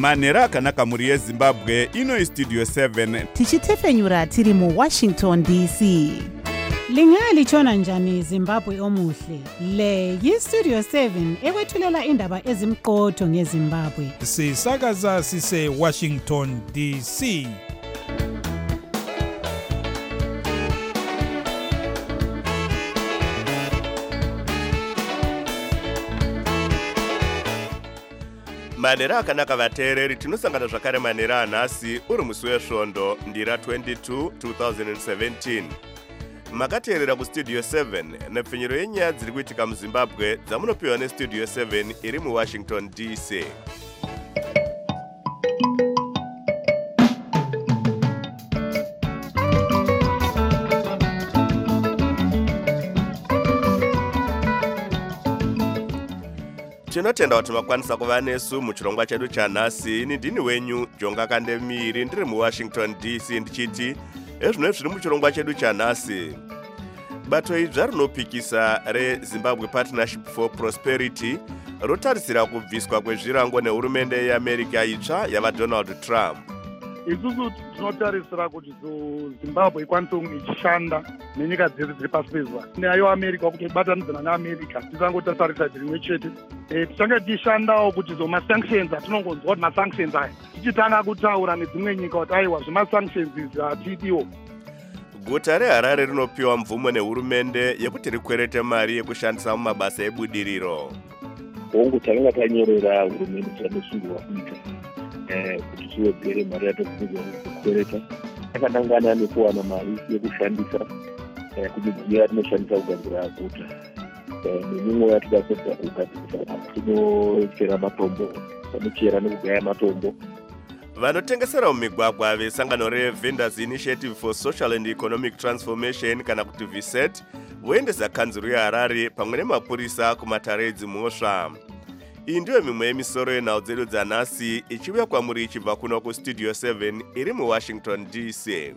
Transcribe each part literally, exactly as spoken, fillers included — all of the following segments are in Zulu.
manhero akanaka mhuri yezimbabwe. Ino istudio seven tichitefenyura tiri muwashington D C. Lingalitshona njani Zimbabwe omuhle? Le yistudio seven ekwethulela indaba ezimqotho ngeZimbabwe. Sisakaza sise Washington D C. Manhero akanaka vateereri, tinosangana zvakare manhero anhasi uri musi wesvondo ndira twenty-two twenty seventeen. Makateerera kustudio seven nepfinyiro yenyaya dziri kuitika muZimbabwe dzamunopiwa nestudio seven iri muWashington D C. Tinotenda kuti makwanisa kuva nesu muchirongwa chedu chanhasi. Ini ndini wenyu Jonga Kandemiri ndiri muWashington D C ndichiti ezvino zviri muchirongwa chedu chanhasi. Bato idzva rinopikisa reZimbabwe Partnership for Prosperity rotarisira kubviswa kwezvirango nehurumende yeAmerica itsva yavaDonald Trump. Isusu tinotarisira kuti Zimbabwe ikwanise kunge ichishanda nenyika dzese dziri pasi pezuva. Neayo America kuti ibatanidzana neAmerica tisangotarisa rimwe chete. Eh, tichange tichishandawo kuti zoma-sanctions atinongonzwa kuti ma-sanctions aya tichitanga kutaura nedzimwe nyika kuti aiwa zvema-sanctions izvi hatidiwo. Guta reHarare rinopiwa mvumo nehurumende yekuti rikwerete mari yekushandisa mumabasa ebudiriro. Hongu tanga tanyorera hurumende chanosungwa kuita eh kuti tiwedzere mari yatokuzwa kukwereta. Takanangana nekuwana mari yekushandisa eh kumidziyo tinoshandisa kugadzira guta. Nemimwe yatidasesa kugadzirisa tinochera matombo, tinochera nekugaya matombo. Vanotengesera mumigwagwa vesangano reVendors Initiative for Social and Economic Transformation kana kuti V S E T voendesa kanzuru yeHarare pamwe nemapurisa kumatare edzimhosva. Iyi ndiyo mimwe yemisoro yenhau dzedu dzanhasi ichiuya kwamuri ichibva kuno kustudio seven iri muWashington D C.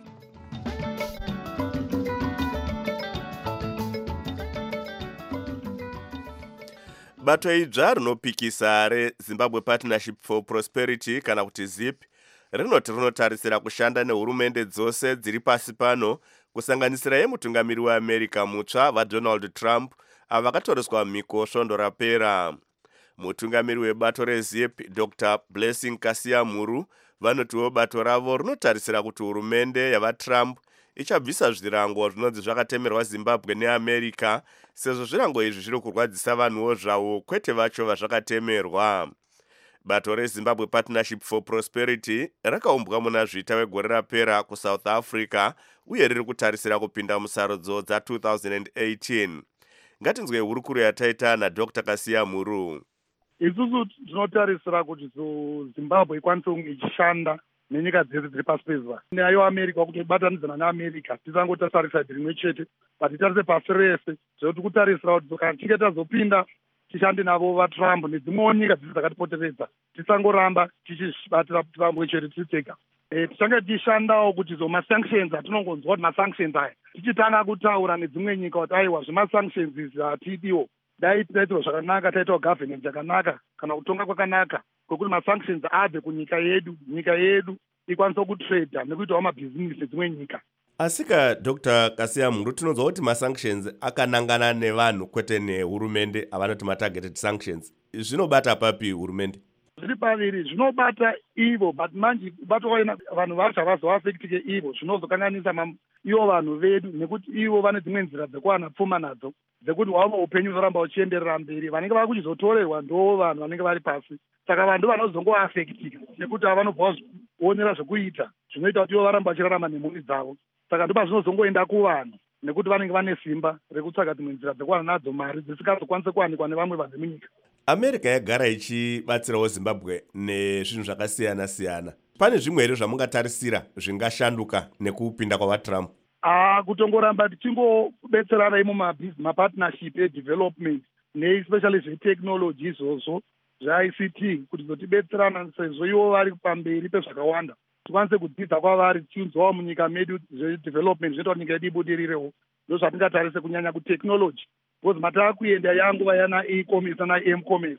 Bato idzva rinopikisa reZimbabwe Partnership for Prosperity kana kuti ZIP rinoti rinotarisira kushanda nehurumende dzose dziri pasi pano kusanganisira yemutungamiri weAmerica mutsva vaDonald Trump avakatoreswa mhiko svondo rapera. Mutungamiri webato reZIP Doctor Blessing Kasiamuru vanotiwo bato ravo rinotarisira kuti hurumende yavaTrump ichabvisa zvirango zvinonzi zvakatemerwa Zimbabwe neAmerica sezvo zvirango izvi zviri kurwadzisa vanhuwo zvavo kwete vacho vazvakatemerwa. Bato reZimbabwe Partnership for Prosperity rakaumbwa muna zvita wegore rapera kuSouth Africa uye riri kutarisira kupinda musarudzo dza two thousand eighteen. Ngatinzwe hurukuro yataita naDr Kasiamuru. Isusu tinotarisira kuti Zimbabwe ikwanise kunge ichishanda nenyika dzese dziri pasi pezuva. Neayo America kuti ibatanidzana neAmerica tisangotarisa rimwe chete, patitarise pasi rese zvekuti kutarisira kuti kana tichinge tazopinda tishande navo vaTrump nedzimwewo nyika dzese dzakatipoteredza tisangoramba tichibatira pamwe chete tichitega. Eh, tichange tichishandawo kuti zoma-sanctions atinongonzwa kuti ma-sanctions aya tichitanga kutaura nedzimwe nyika kuti aiwa zvema-sanctions izvi hatidiwo. Dai taitirwa zvakanaka, taitawo governance yakanaka kana kutonga kwakanaka kwekuti ma-sanctions abve kunyika yedu, nyika yedu ikwanisa kutrade nekuitawo mabhizinisi nedzimwe nyika. Asika Doctor Kasiamuru, tinonzwa kuti ma-sanctions akanangana nevanhu kwete nehurumende avanoti ma-targeted sanctions. Zvinobata papi hurumende? Zviri paviri, zvinobata ivo, but manje bato vaina vanhu vacho havazoafektike ivo, zvinozokanganisa ivo vanhu vedu nekuti ivo vane dzimwe nzira dzekuwana pfuma nadzo dzekuti wavo upenyu uzoramba uchienderera mberi. Vanenge vari kuchizotorerwa ndo vanhu vanenge vari pasi. Saka vanhu vanozongoafektika nekuti vanobva kuonera zvekuita zvinoita kuti ivo varamba vachirarama nemhuri dzavo. Saka ndipo zvinozongoenda kuvanhu nekuti vanenge vane simba rekutsvaga dzimwe nzira dzekuwana nadzo mari dzisingazokwanise kuwanikwa nevamwe vanhu munyika. America yagara ichibatsirawo Zimbabwe nezvinhu zvakasiyana siyana. Pane zvimwe here zvamungatarisira zvingashanduka nekupinda kwavaTrump? Ah, kutongoramba tichingobetserana mumapartnership edevelopment neespecially zvetechnology izvozvo zveI C T kuti zotibetserana sezvo ivo vari pamberi pezvakawanda. Tikwanise kudzidza kwavari tichiunzwawo munyika medu zvedevelopment zvinoita kuti nyika yedu ibudirirewo. Ndozvatingatarise kunyanya kutechnology. Because matava kuenda yanguva yana e-commerce na M-commerce.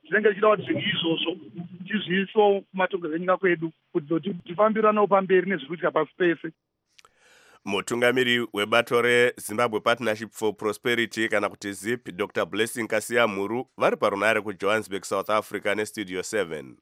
tinenge tichida kuti zvinhu izvozvo tizviiso kumatongerero enyika kwedu kuti tifambiranawo pamberi nezviri kuitika pasi pese. Mutungamiri webato reZimbabwe Partnership for Prosperity kana kuti ZIP, Doctor Blessing Kasiyamuru, vari parunare kuJohannesburg, South Africa neStudio seven.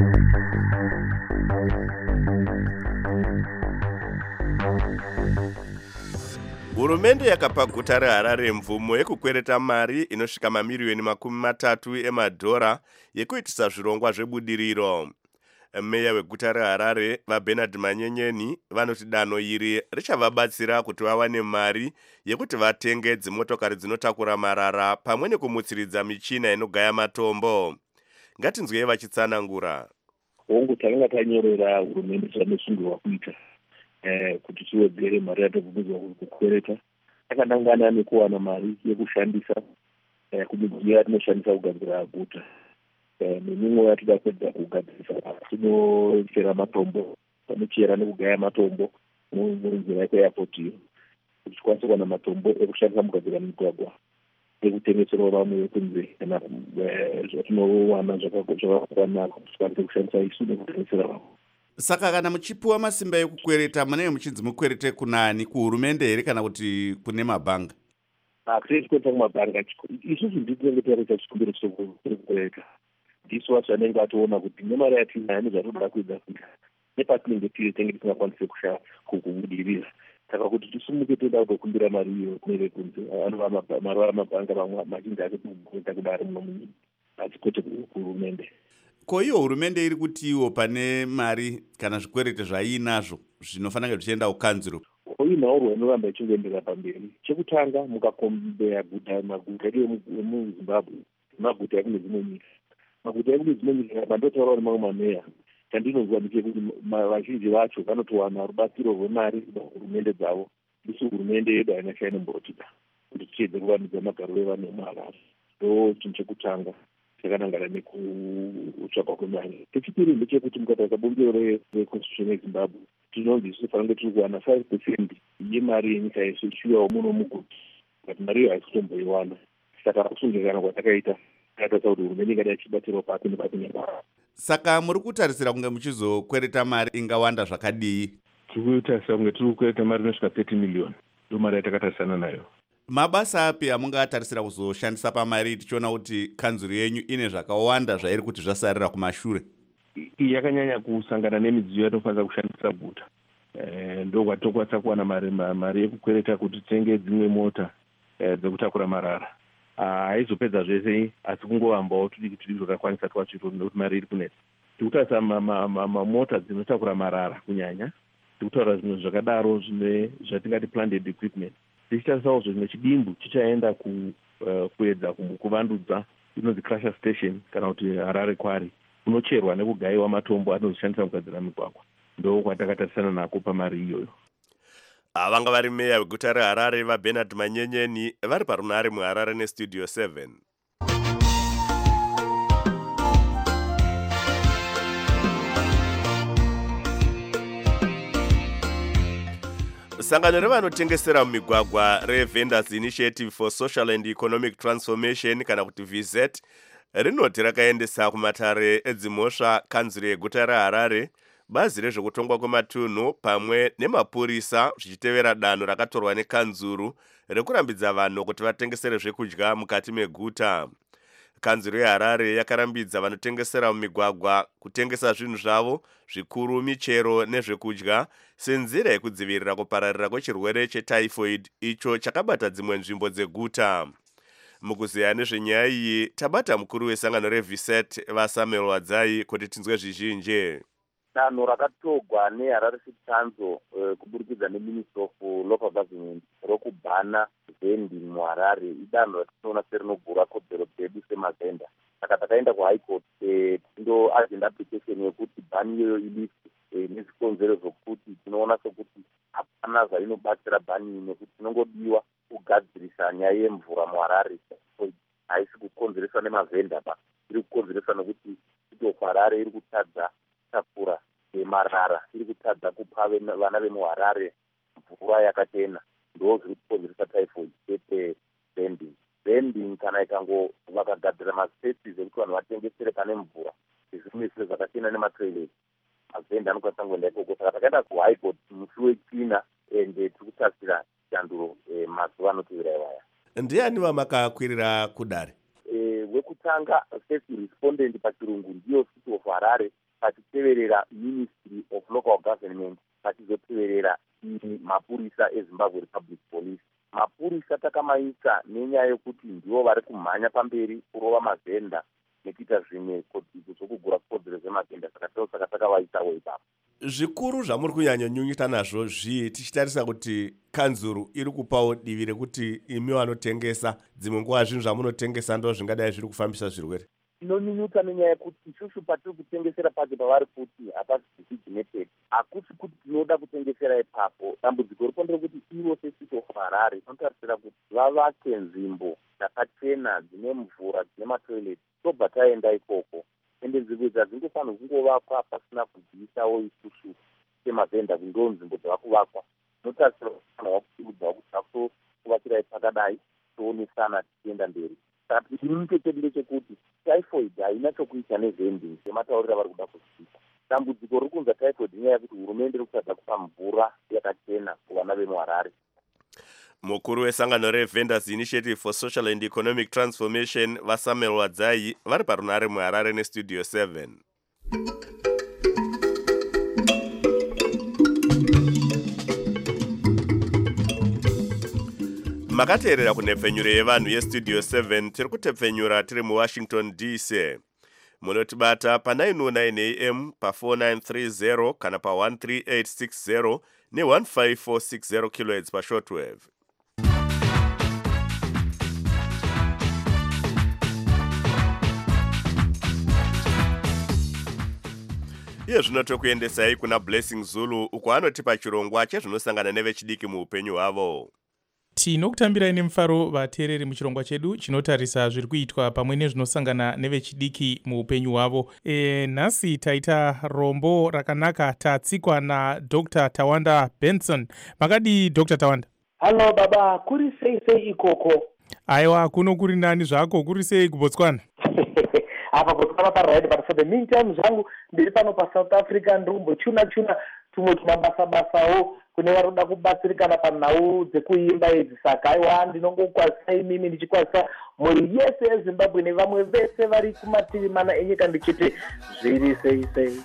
Hurumende yakapa guta reHarare mvumo yekukwereta mari inosvika mamiriyoni makumi matatu emadhora yekuitisa zvirongwa zvebudiriro. Meya weguta reHarare vaBernard Manyenyeni vanoti danho iri richavabatsira kuti vawane mari yekuti vatenge dzimotokari dzinotakura marara pamwe nekumutsiridza michina inogaya matombo. Ngatinzwei vachitsanangura. Hongu takanga tanyorera hurumende zvanosungirwa kuita eh kuti tiwedzere mari yatobvunzwa kukwereta. Takanangana nekuwana mari yekushandisa eh kumidziyo yatinoshandisa kugadzira guta. Nemimwe yatida kuedza kugadzirisa tinochera matombo, panochera nekugaya matombo munzira yeairport iyo kuti tikwanise kuwana matombo ekushandisa mugadzira migwagwa ekutengesera vamwe vekunze kana zvatinowana zvakakwana kuti tikwanise kushandisa isu nekutengesera vamwe. Saka kana muchipiwa masimba ekukwereta munenge muchinzi mukwerete kunani, kuhurumende here kana kuti kune mabhanga? Hakuti kwete kumabhanga, isusu nditinenge taita chikumbiro chekukwereta. Ndisu vacho vanenge vatoona kuti nemari yatinayo nezvatoda kuedza kuita nepatinenge tiri tenge tisingakwanise kubudirira. Saka kuti tisumuke toda kutokumbira mari iyo kunenge kunze anova mari amabhanga vamwe machinji ake kuita kudari muno munyika asi kwete kuhurumende. Ko iyo hurumende iri kuti iwo pane mari kana zvikwerete zvaiinazvo zvinofanira zvichienda kukanzuro? Uinawo rwainoramba ichingoendera pamberi. Chekutanga mukakombeya guta maguta edu emuZimbabwe maguta ekune dzimwe nyika. Maguta ekune dzimwe nyika pandotaura nemamwe mameya chandinonzwa ndechekuti vazhinji vacho vanotowana rubatsiro rwemari kuhurumende dzavo. Isu hurumende yedu haina chainombotipa kuti tiedze kuvandudza magariro evanhu vemuHarare. Ndo chinhu chekutanga chakanangana nekutsvakwa kwemari. Chechipiri ndechekuti mukatarisa bumbiro reconstitution yeZimbabwe tinonzi isu fanenge tiri kuwana five percent yemari yenyika yese ichiuyawo muno muguta, kuti mari iyo haisi kutomboiwana. Saka kusungikana kwatakaita tatarisa kuti hurumende ingada ichibatirawo pasi nepasi nepasi. Saka muri kutarisira kunge muchizokwereta mari ingawanda zvakadii? Tiri kutarisira kunge tiri kukwereta mari inosvika thirty million. Ndo mari yatakatarisana nayo. Mabasa api amungatarisira kuzoshandisa pamari tichiona kuti kanzuru yenyu ine zvakawanda zvairi kuti zvasarira kumashure? Yakanyanya kusangana nemidziyo yatofanira kushandisa guta. Eh ndo kwatokwanisa kuwana mari mari yekukwereta kuti tenge dzimwe mota dzekutakura marara. Haizopedza zvese asi kungohambawo tudiki tudiki zvakakwanisa twachiro nekuti mari iri kunetsa. Tikutarisa mamota dzinotakura marara kunyanya. Tikutaura zvinhu zvakadaro zvine zvatingati planned equipment. Tichitarisawo zvimwe chidimbu chichaenda kuedza kuvandudza inonzi crusher station kana kuti Harare Quarry kunocherwa nekugayiwa matombo anozoshandisa kugadzira migwagwa. Ndo kwatakatarisana nako pamari iyoyo. Avanga vari meya weguta reHarare vaBernard Manyenyeni vari parunare muHarare neStudio seven. Sangano revanotengesera mumigwagwa reVendors Initiative for Social and Economic Transformation kana kuti V Z rinoti rakaendesa kumatare edzimhosva kanzuro yeguta reHarare bazi rezvekutongwa kwematunhu pamwe nemapurisa zvichitevera danho rakatorwa nekanzuru rekurambidza vanhu kuti vatengesere zvekudya mukati meguta. Kanzuro yeHarare yakarambidza vanotengesera mumigwagwa kutengesa zvinhu zvavo zvikuru michero nezvekudya senzira yekudzivirira kupararira kwechirwere chetyphoid icho chakabata dzimwe nzvimbo dzeguta. Mukuziya nezvenyaya iyi tabata mukuru wesangano reV S E T vaSamuel Wadzai kuti tinzwe zvizhinji. Danho rakatogwa neHarare City Council uh, kuburikidza neMinister of Local Government rokubhana vending muHarare idanho ratinoona serinogura kodzero dzedu semavenda. Saka takaenda kuHigh Court tindo agenda application yekuti bhani iyoyo ilisi nezvikonzero zvokuti tinoona sokuti hapana zvainobatsira bhani nekuti tinongodiwa kugadzirisa nyaya yemvura muHarare. Haisi kukonzereswa nemavenda ba, iri kukonzereswa nokuti City of Harare iri kutadza takura yemarara, iri kutadza kupa vana vemuHarare mvura yakachena. Ndo zviri kukonzeresa typhoid chete vending. vending kana ikango vakagadzira maspaces ekuti vanhu vatengesere pane mvura izvimisire zvakachena nematoilet mavendi anokwanisa kungoenda ikoko saka takaenda kuhighcourt musi wechina and tiri kutasira chanduro mazuva anotevera iwaya. Ndiani vamakakwirira kudare? Wekutanga first respondent pachirungu ndiyo city of Harare, pachiteverera Ministry of Local Government, pachizoteverera mapurisa eZimbabwe Republic Police. Mapurisa takamaisa nenyaya yekuti ndivo vari kumhanya pamberi kurova mavhenda nekuita zvimwe kodzero dzokugura kodzero dzemavhenda, saka saka takavaisawo ipapo. Zvikuru zvamuri kunyanyonyunyita nazvo zvii tichitarisa kuti kanzuru iri kupawo divi rekuti imi vanotengesa dzimwe nguva zvinhu zvamunotengesa ndo zvingadai zviri kufambisa zvirwere? Inonyunyuta nenyaya yekuti isusu patiri kutengesera pacho pavari kuti hapasi designated, hakuti kuti tinoda kutengesera ipapo. Dambudziko ripo nderekuti ivo seCity of Harare tinotarisira kuti vavake nzvimbo dzakachena dzine mvura dzine matoilet, tobva taenda ikoko. Ende nzvimbo idzi hadzingofanirwi kungovakwa pasina kudziisawo isusu semavhenda ndo nzvimbo dzavakuvakwa. Tinotarisira kuti vanhu vakukurudzirwa kuti vakutokuvakirai pakadai toonesana tichienda mberi. Saka chinyunyuto chedu ndechekuti typhoid haina chokuita nevending sematauriro avari kuda kuzviita. Dambudziko riri kunza typhoid inyaya yekuti hurumende iri kutadza kupa mvura yakachena kuvana vemuHarare. Mukuru wesangano reVendors Initiative for Social and Economic Transformation vaSamuel Wadzai vari parunare muHarare nestudio seven. Makateerera kunhepfenyuro yevanhu yestudio seven, tiri kutepfenyura tiri muWashington D C. Munotibata pa nine oh nine A M, pa four nine three zero kana pa one three eight six zero ne one five four six zero kilohertz pa shortwave. Iye zvino tokuendesai kuna Blessing Zulu uko anotipa chirongwa chezvinosangana nevechidiki muupenyu hwavo. Tinokutambirai nemufaro vateereri muchirongwa chedu chinotarisa zviri kuitwa pamwe nezvinosangana nevechidiki muupenyu hwavo. E, nhasi taita rombo rakanaka tatsikwa naDr Tawanda Benson. Makadi Dr Tawanda? Halo baba, kuri sei sei ikoko? Aiwa, kuno kuri nani zvako, kuri sei kuBotswana? Apa Botswana paride, but for the meantime zvangu ndiri pano pa South Africa ndumbo chuna chuna tumwe tumabasa basawo kune varoda kubatsirikana panhau dzekuimba idzi. Saka aiwa ndinongokwazisa imimi ndichikwazisa mhuri yese yeZimbabwe nevamwe vese vari kumativi mana enyika ndichiti zviri sei sei.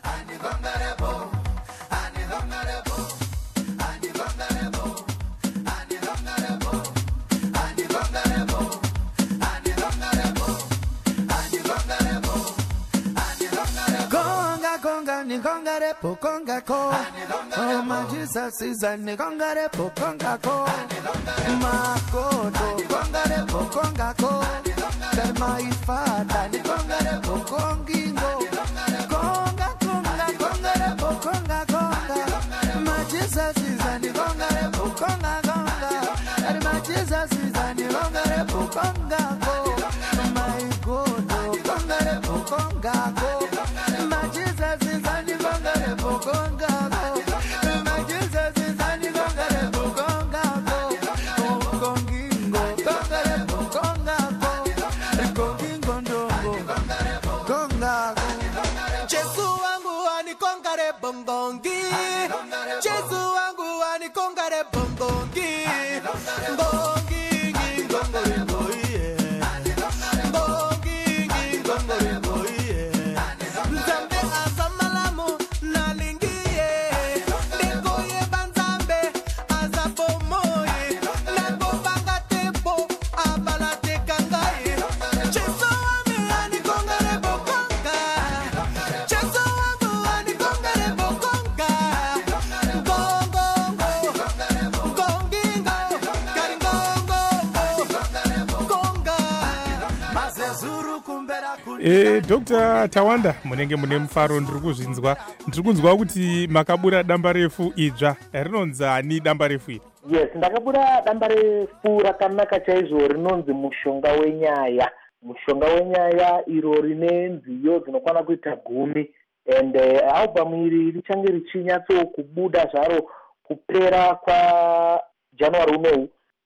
Nikonga repo konga ko, oh my Jesus is a nikonga repo konga ko, makoto konga repo konga ko, tell my father nikonga repo kongingo, konga konga konga repo konga konga, my Jesus is a nikonga repo konga konga, and my Jesus is a nikonga repo konga ko, my God konga repo konga ko. E, Dr Tawanda, munenge mune mufaro ndiri kuzvinzwa. Ndiri kunzwa kuti makabura damba refu idzva. Rinonzi ani damba refu iri? Yes, ndakabura damba refu rakanaka chaizvo rinonzi mushonga wenyaya. Mushonga wenyaya iro rine nziyo dzinokwana kuita gumi. And uh, album iri richange richinyatso kubuda zvaro kupera kwa January unowu.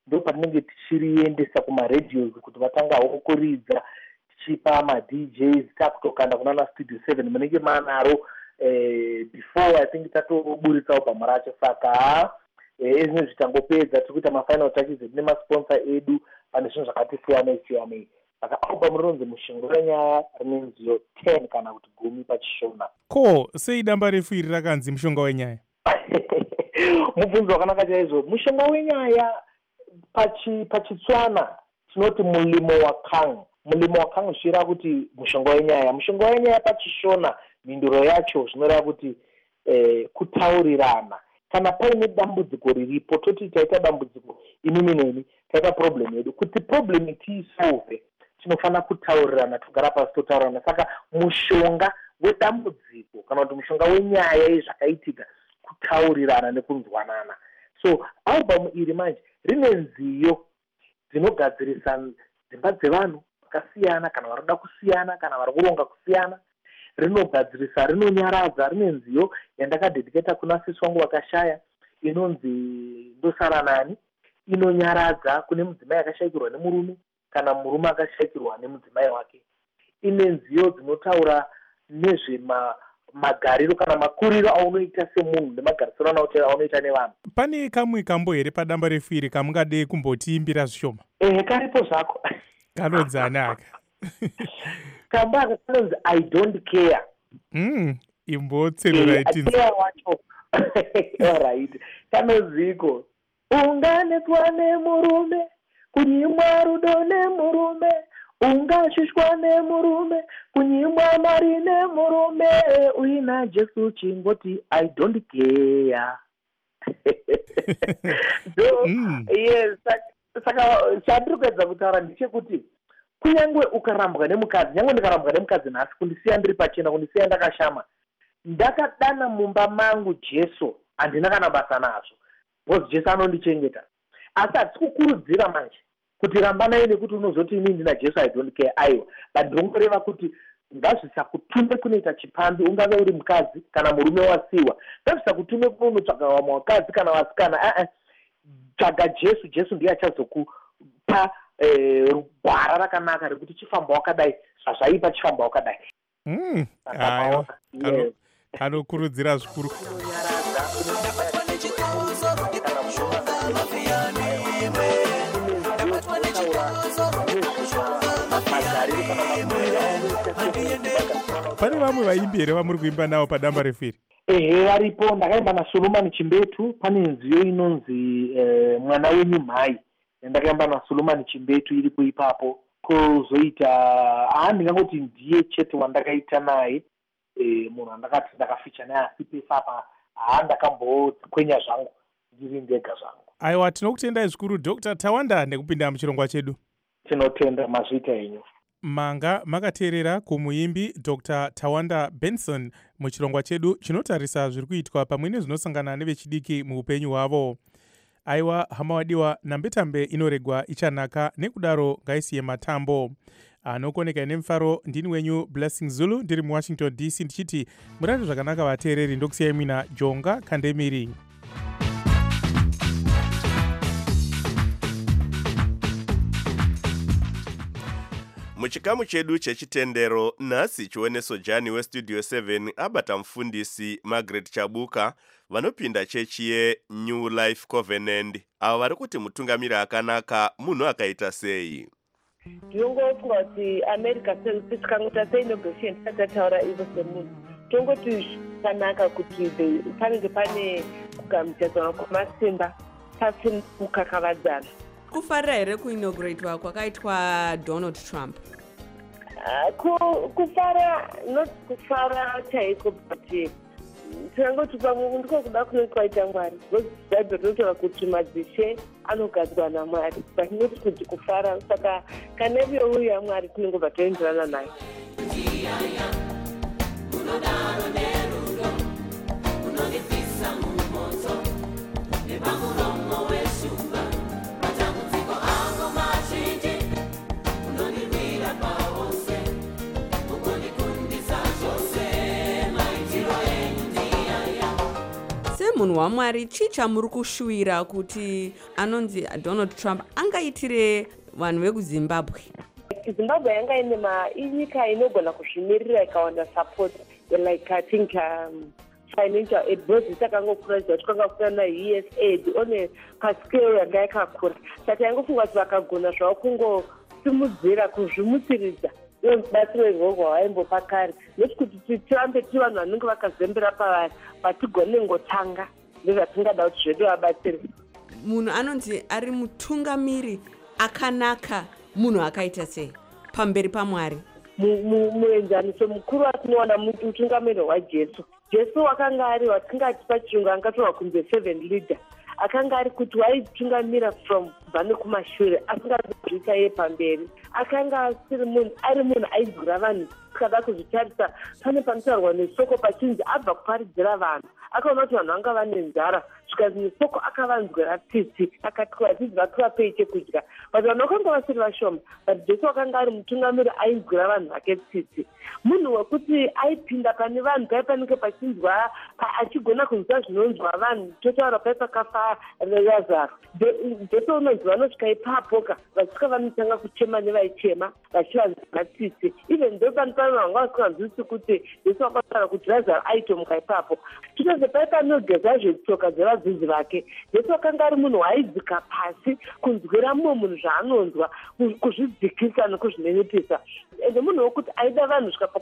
ndo patinenge tichiriendesa kumaradios kuti vatangawo kuridza tichipa madj takutokanda kunana studio seven munenge manaro eh, before I think tatoburitsawo pamwe racho saka ezvino eh, zvitangopedza tiri kuita mafinal touches nemasponsor edu pane zvinhu zvakati siyanei siyanei saka album rinonzi Mushonga wenyaya rinenziyo ten kana kuti gumi pachishona. Ko sei damba refu iri rakanzi Mushonga wenyaya? Mubvunzo wakanaka chaizvo. Mushonga wenyaya pachi pachitswana tinoti mulimo wakang. Mulimo wakang zvira kuti mushonga wenyaya. Mushonga wenyaya pachishona minduro yacho zvinoreva kuti eh, kutaurirana. Kana paine dambudziko riripo toti taita dambudziko inini neni taita problem yedu kuti problem tiisolve tinofana kutaurirana togara pasi totaurirana. Saka mushonga wedambudziko kana kuti mushonga wenyaya yezvakaitika kutaurirana nekunzwanana. So album iri manje rine nziyo dzinogadzirisa dzimba dzevanhu vakasiyana kana varikuda kusiyana kana vari kuronga kusiyana. Rinogadzirisa, rinonyaradza, rine nziyo yandakadediketa kuna sisi wangu wakashaya inonzi Ndosara Nani. Inonyaradza kune mudzimai akashayikirwa nemurume kana murume akashayikirwa nemudzimai wake. Ine nziyo dzinotaura nezve ma magariro kana makuriro aunoita semunhu nemagarisiro aunoita nevanhu. Pane kamwe kambo here padamba refu iri kamungade kumbotiimbira zvishoma? Eh, karipo zvako. Kanodzanaka. Kamba kanonzi I don't care. Mm, imbotselura itinzi. Care wacho. Alright. Kanoziko. Unganetswa nemurume, kunyimwa rudo nemurume, ungashushwa nemurume, kunyimwa mari nemurume, uina Jesu chingoti I don't care. So, mm. Yes, saka chandiri kuedza kutaura ndechekuti kunyangwe ukarambwa nemukadzi, nyangwe ndikarambwa nemukadzi nhasi kundisiya ndiri pachena, kundisiya ndakashama, ndakadana mumba mangu Jesu, handina kana basa nazvo, because Jesu anondichengeta. Asi hatisi kukurudzira manje kuti rambanai nekuti unozoti ini ndina Jesu I don't care, aiwa, but ndongoreva kuti ngazvisakutume kunoita chipambi, ungave uri mukadzi kana murume wasiwa, ngazvisakutume kunotsvaga vamwe vakadzi kana vasikana. A a tsvaga Jesu, Jesu ndiye achazokupa rugwara rakanaka rekuti chifamba wakadai, zvazvaipa chifamba wakadai. Mm, aiwa, kano kanokurudzira zvikuru. Pane vamwe vaimbi here vamuri kuimba navo padamba refu iri? Ehe, varipo. Ndakaimba naSolomon Chimbetu. Pane nziyo inonzi eh, mwana wenyu mhai ndakaimba naSolomon Chimbetu iripo ipapo. Kozoita ah ndingangoti ndiye chete wandakaita naye eh, munhu andakati ndakaficha naye asi pesa apa ah ndakambokwenya zvangu ndiri ndega zvangu. Aiwa, tinokutendai zvikuru Doctor Tawanda nekupinda muchirongwa chedu. Tinotenda mazvita enyu. Manga makateerera kumuimbi Doctor Tawanda Benson muchirongwa chedu chinotarisa zviri kuitwa pamwe nezvinosangana nevechidiki muupenyu hwavo. Aiwa, hama wadiwa, nambetambe inoregwa ichanaka, nekudaro ngaisiye matambo. Anokoneka nemufaro ndini wenyu Blessing Zulu ndiri muWashington D C ndichiti murari zvakanaka vateereri, ndokusiyai mwina Jonga Kandemiri. Muchikamu chedu chechitendero nhasi chioneso Jani westudio seven abata mufundisi Margaret Chabuka vanopinda chechi yeNew Life Covenant. Ava vari kuti mutungamiri akanaka munhu akaita sei. Ndinongofunga kuti America tikangoita seinauguration tatataura ivo semunhu tongoti zvakanaka kuti panenge pane kugamuchadzana kwemasimba pasina kukakavadzana. Kufarira here kuinauguratewa kwakaitwa Donald Trump? Uh, kufara, not kufara chaiko, but tinangoti pamwe ndiko kuda kunoitwa Mwari. Bhaibheri rinotaura kuti madzishe anogadzirwa naMwari, but not kuti kufara. Saka kana ivo uyu yaMwari tinongobva toenderana naye. Unodaro nerudo, unonifisa mumoto, nebamuromo weshumba. semunhu waMwari chii chamuri kushuwira kuti anonzi Donald Trump angaitire vanhu vekuZimbabwe? Zimbabwe yanga ine inyika inogona kuzvimirira ikawana support like I think um, financial aid because takangokura kuti kwanga na U S aid one pascale yanga yakakura saka yangofunga kuti vakagona zvavo kungosimudzira kuzvimutsiridza batsiro izvozvo havaimbopa kare nekuti tirambe ti vanhu vanenge vakazembera pavari patigone ngotanga ndezvatingada kuti zvedu vabatsire. Munhu anonzi ari mutungamiri akanaka, munhu akaita sei pamberi paMwari? Muenzaniso mukuru watinoona mutungamiri waJesu. Jesu wakanga ari watingati pachirungu angatorwa kunze seven leader. Akanga ari kuti waitungamira from kubva nekumashure asingazviita iye pamberi. Akanga asiri munhu ari munhu aigura vanhu tikada kuzvitarisa pane panotaurwa nesoko pachinzi abva kuparidzira vanhu akaona kuti vanhu vanga vane nzara zvikanzi nesoko akavanzwira tsitsi akati kuvadzidzisi vakuvapei chekudya but vanhu vakanga vasiri vashoma but Jesu akanga ari mutungamiri aigura vanhu vake tsitsi, munhu wekuti aipinda pane vanhu pai panenge pachinzwa achigona kunzwa zvinonzwa vanhu totaura pai pakafa Lazaro. Jesu unonzi vanosvika ipapoka vasvika vanotanga kuchema nevaichema vachivanzwa tsitsi even though vanhu vanga vasinganzwisisi kuti Jesu akataura kuti Lazaro aitomuka ipapo. Tinoze pai panogeza zvetsoka dzevadzidzi vake Jesu akanga ari munhu waidzika pasi kunzwira mumwe munhu zvaanonzwa kuzvidzikisa nekuzvinenepisa ende munhu wokuti aida vanhu svika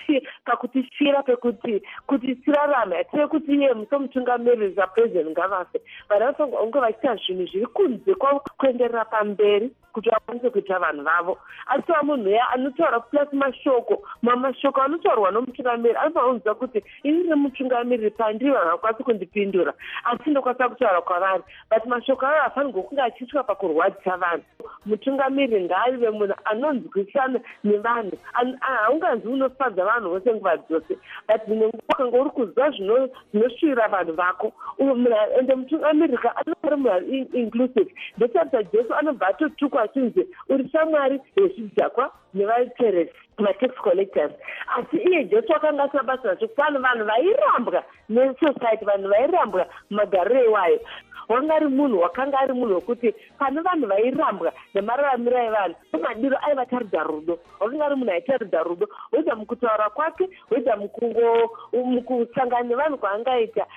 pakutifira pekuti kuti tirarame atire kuti iye musomutungamiriri sapresident ngavafe vanofanirwa kunge vachiita zvinhu zviri kunze kuenderera pamberi kuti vakwanise kuita vanhu vavo. Asi munhu ya anotaura plus mashoko mamashoko anotaurwa nomutungamiriri anofanira kunzwa kuti ini ndiri mutungamiriri pandiri vanhu vakwanise kundipindura asi ndokwanisa kutaura kwavari but mashoko avo afanirwa kunge achiitwa pakurwadzisa vanhu. Mutungamiriri ngaaive munhu anonzwisana nevanhu, haunganzi unofadza vanhu vose nguva dzose but dzimwe nguva ukanga uri kuziva zvinosvira vanhu vako ende mutungamiriri anori munhu inclusive ndotarisa Jesu anobva atotukwa achinzi uri shamwari yezvidhakwa nevateresi matax collectors asi iye Jesu akanga asina basa nacho pane vanhu vairambwa nesociety vanhu vairambwa magariro iwayo. Wanga ari munhu wakanga ari munhu wekuti pane vanhu vairambwa nemararamiro evanhu madiro aivataridza rudo. Wakanga ari munhu aitaridza rudo woita mukutaura kwake woita mukusangana nevanhu kwaangaita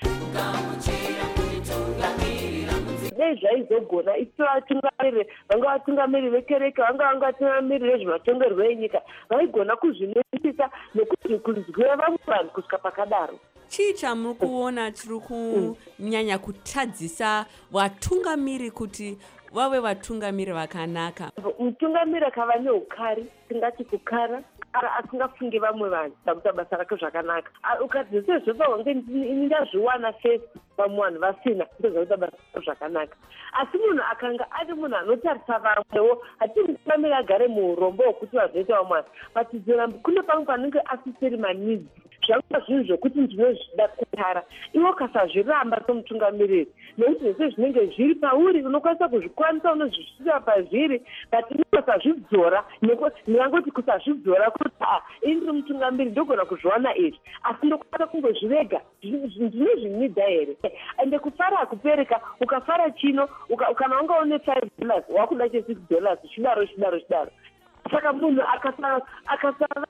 dei zvaizogona isi vatungamiriri vanga vatungamiriri vekereke vanga vanga vatungamiriri vezvematongerwo enyika vaigona kuzvinesisa nekuti kunzwira vamwe vanhu kusvika pakadaro. Chii chamuri kuona chiri kunyanya kutadzisa vatungamiri kuti vave vatungamiri vakanaka? Mutungamiri akava neukari tingati kukara asingafungi vamwe vanhu sakuita basa rake zvakanaka ukati sezvo pawange ini ndazviwana first vamwe vanhu vasina ndozakuita basa rake zvakanaka asi munhu akanga ari munhu anotarisa vamwewo hati mutungamiri agare muurombo hwekuti vazoita vamwe vanhu but zirambi kune pamwe panenge asisiri manidzi zvanga zvinhu zvokuti ndinozvida kutara iwo kasazviramba somutungamiriri nekuti zvese zvinenge zviri pauri unokwanisa kuzvikwanisa unozvisvira pazviri but ukasazvidzora ndingangoti kusazvidzora kuti ini ndiri mutungamiriri ndogona kuzviwana izvi asi ndokwanisa kungozvirega ndine zvinida here ende kufara hakupereka ukafara chino kana wanga une five dollars wakuda che six dollars chidaro chidaro chidaro saka munhu akasava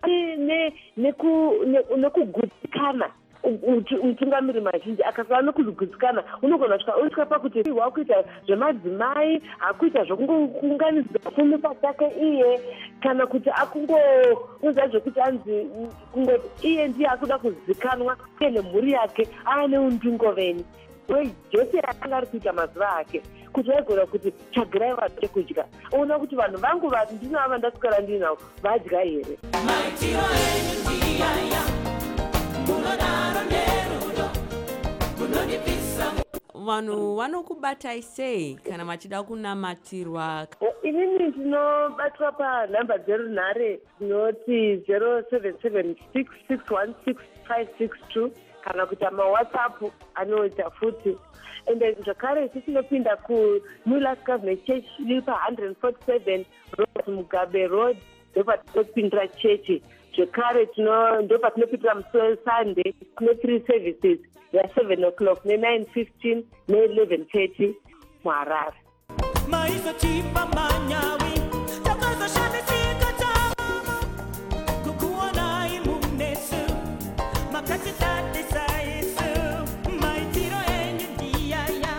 nekugutsikana mutungamiri mazhinji akasava nekugutsikana unogona usvika pakuti wakuita zvemadzimai hakuita zvokungounganidza pfumi pachake iye kana kuti akungounza zvokuti anzi kungoti iye ndiye akuda kuzikanwa iye nemhuri yake aane undingoveni. Jesu akanga ari kuita mazuva ake kuti vaigona kuti chagirai vanhu chekudya ona kuti vanhu vangu ndinavo vandaswera ndinavo vadya here. Maitiro enyu ndiyaya munodaro nerudo munondipisa. Vanhu vanokubatai sei kana machida kunamatirwa? Inini ndinobatwa panhamba dzerunhare dzinoti zero seven seven six six one six five six two kana kuita mawhatsapp anoita futi ende zvakare isi tinopinda kuNew Life Covenant Church iri pa one forty-seven Robert Mugabe Road ndopatinopindira chechi zvekare ndo patinopitira musi wesunday kune three services ya-seven o'clock ne-nine fifteen ne-eleven thirty muharare. maizotipa manyawi takazoshandisika tama kukuonai munesu makatitatesaisu maitiro enyu ndiyaya.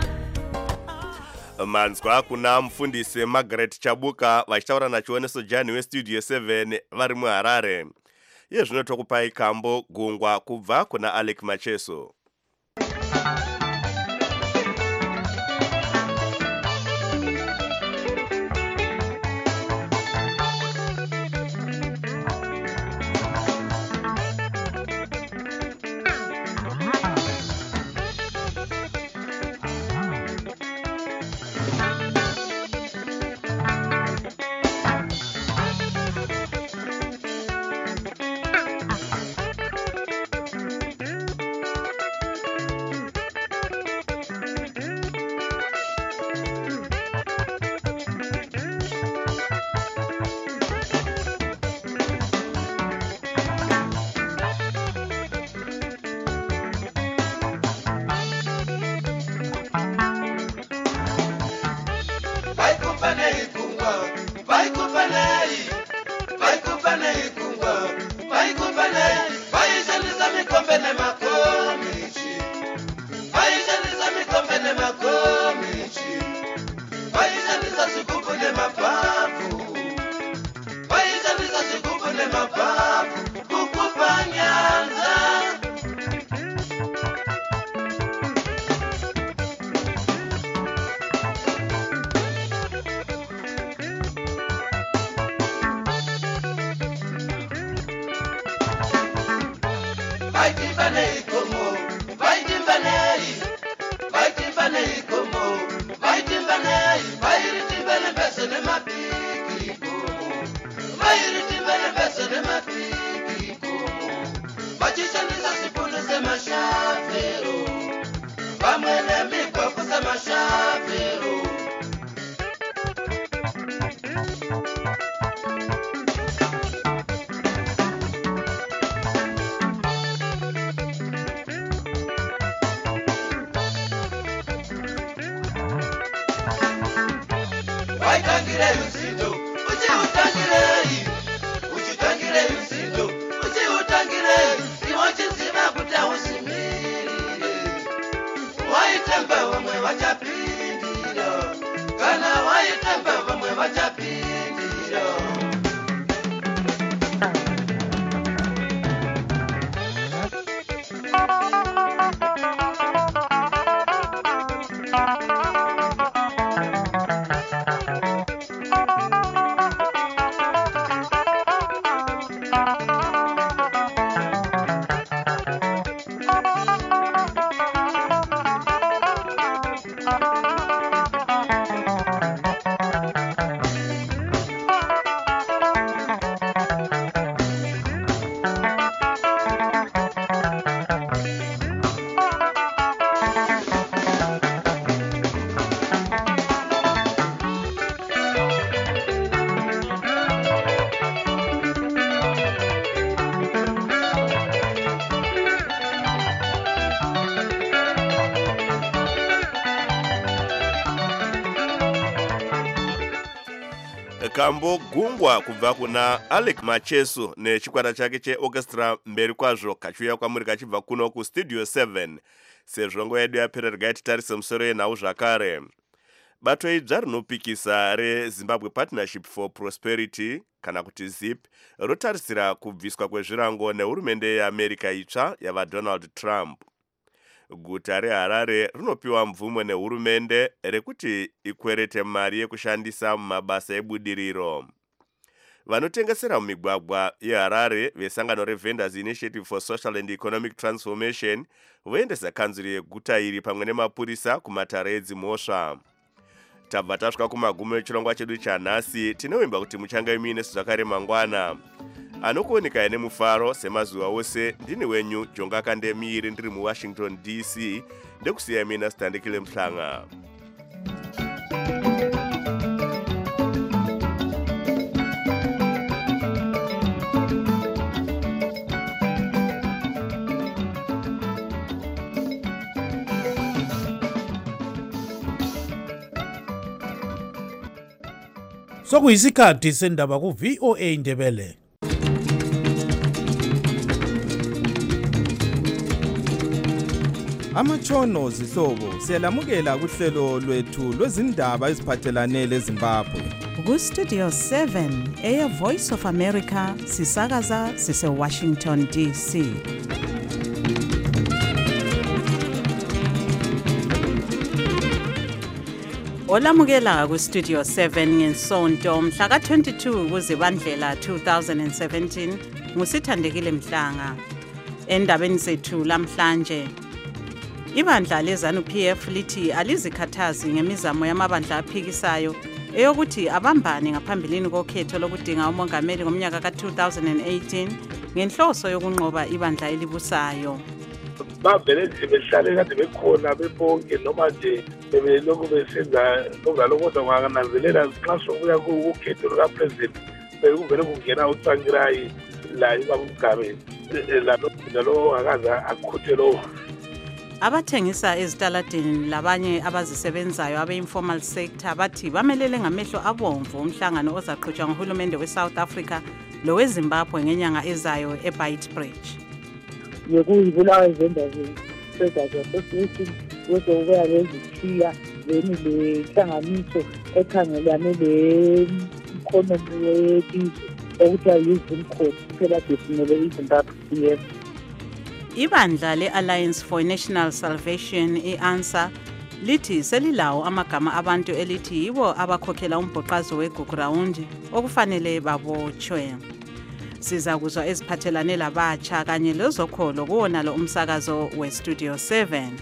manzwa kuna mufundisi Margaret Chabuka vachitaura nachioneso Jani westudio seven vari muHarare. Iye zvino tokupai kambo gungwa kubva kuna Alec Macheso. Kambo gungwa kubva kuna Alec Macheso nechikwata chake cheorchestra mberi kwazvo kachiuya kwamuri kachibva kuno kustudio seven. Sezvo nguva yedu yapera regai titarise musoro yenhau zvakare. Bato idzva rinopikisa reZimbabwe Partnership for Prosperity kana kuti ZIP rotarisira kubviswa kwezvirango nehurumende yeAmerica itsva yavaDonald Trump. Guta reHarare rinopiwa mvumo nehurumende rekuti ikwerete mari yekushandisa mumabasa ebudiriro. Vanotengesera mumigwagwa yeHarare vesangano reVendors Initiative for Social and Economic Transformation voendesa kanzuri yeguta iri pamwe nemapurisa kumatare edzimhosva. Tabva tasvika kumagumo echirongwa chedu chanhasi, tinovimba kuti muchange muine zvakare mangwana. Anokuoneka ine mufaro semazuva ose, ndini wenyu Jonga Kandemiri ndiri muWashington D C, ndekusiya mina Standikile Mhlanga. sokuyisikhathi sendaba ku-V O A Ndebele. Amatshono zihlobo siyalamukela kuhlelo lwethu lwezindaba eziphathelane leZimbabwe. Ku-Studio seven, Air Voice of America, sisakaza sise-Washington D C. Olamukela ku-Studio seven ngesonto mhla ka-twenty-two kuZibandlela two thousand seventeen ngusithandekile Mhlanga. Endabeni zethu lamhlanje, ibandla leZANU-P F lithi alizikhathazi ngemizamo yamabandla aphikisayo eyokuthi abambane ngaphambilini kokhetho lokudinga umongameli ngomnyaka ka-two thousand eighteen ngenhloso yokunqoba ibandla elibusayo. Bavele nje behlale kade bekhona bebonke noma nje bebelokhu besenza lokho kodwa wangananzelela xa sokuya kukhetho lukapresident bekuvele kungena uTsvangirai la ibamugabe lalo akaze akhuthe lowo. Abathengisa ezitaladini labanye abazisebenzayo abe-informal sector bathi bamelele ngamehlo abomvu umhlangano ozaqhutshwa nguhulumende we-South Africa loweZimbabwe ngenyanga ezayo eBeitbridge. Yekuyibulawa izenda ze-Traders Association wezokubuya lezithiya leni lehlanganiso ekhangelane le-economy yelizwe okuthiwa yi-Zimco phela desimele iZimbabwe C F. Ibandla le-Alliance for National Salvation, i-ANSA, lithi selilawo amagama abantu elithi yibo abakhokhela umbhoqazo weGugurawundi okufanele babotshwe. Siza kuzwa eziphathelane labatsha kanye lezokholo kuwona lo umsakazo we-Studio seven.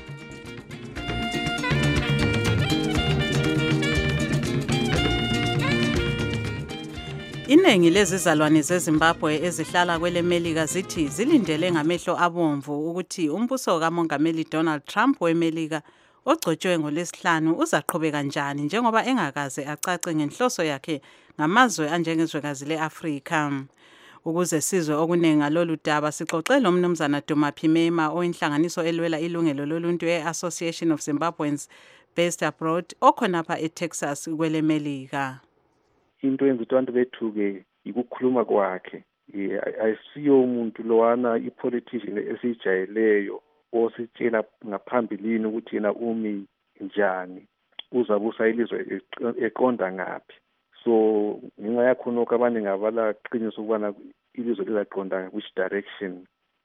Iningi lezizalwane zeZimbabwe ezihlala kwele Melika zithi zilindele ngamehlo abomvu ukuthi umbuso kaMongameli Donald Trump weMelika ogcotshwe ngolesihlanu uzaqhubeka kanjani njengoba engakaze acace ngenhloso yakhe ngamazwe anjengezwekazi le-Afrika. Ukuze sizwe okuningi ngalolu daba sixoxele umnumzana Duma Phimema oyinhlanganiso elwela ilungelo loluntu e-Association of Zimbabweans Based Abroad okhonapha eTexas kwele Melika. Into yenza ukuthi abantu bethuke ikukhuluma kwakhe. Ayisiyo umuntu lowana ipolitician esijayeleyo ositshela ngaphambilini ukuthi yena umi njani, uzabusa ilizwe eqonda ngaphi. So ngenxa yakhonokho abaningi abalaqiniso ukubana ilizwe lizaqonda which direction.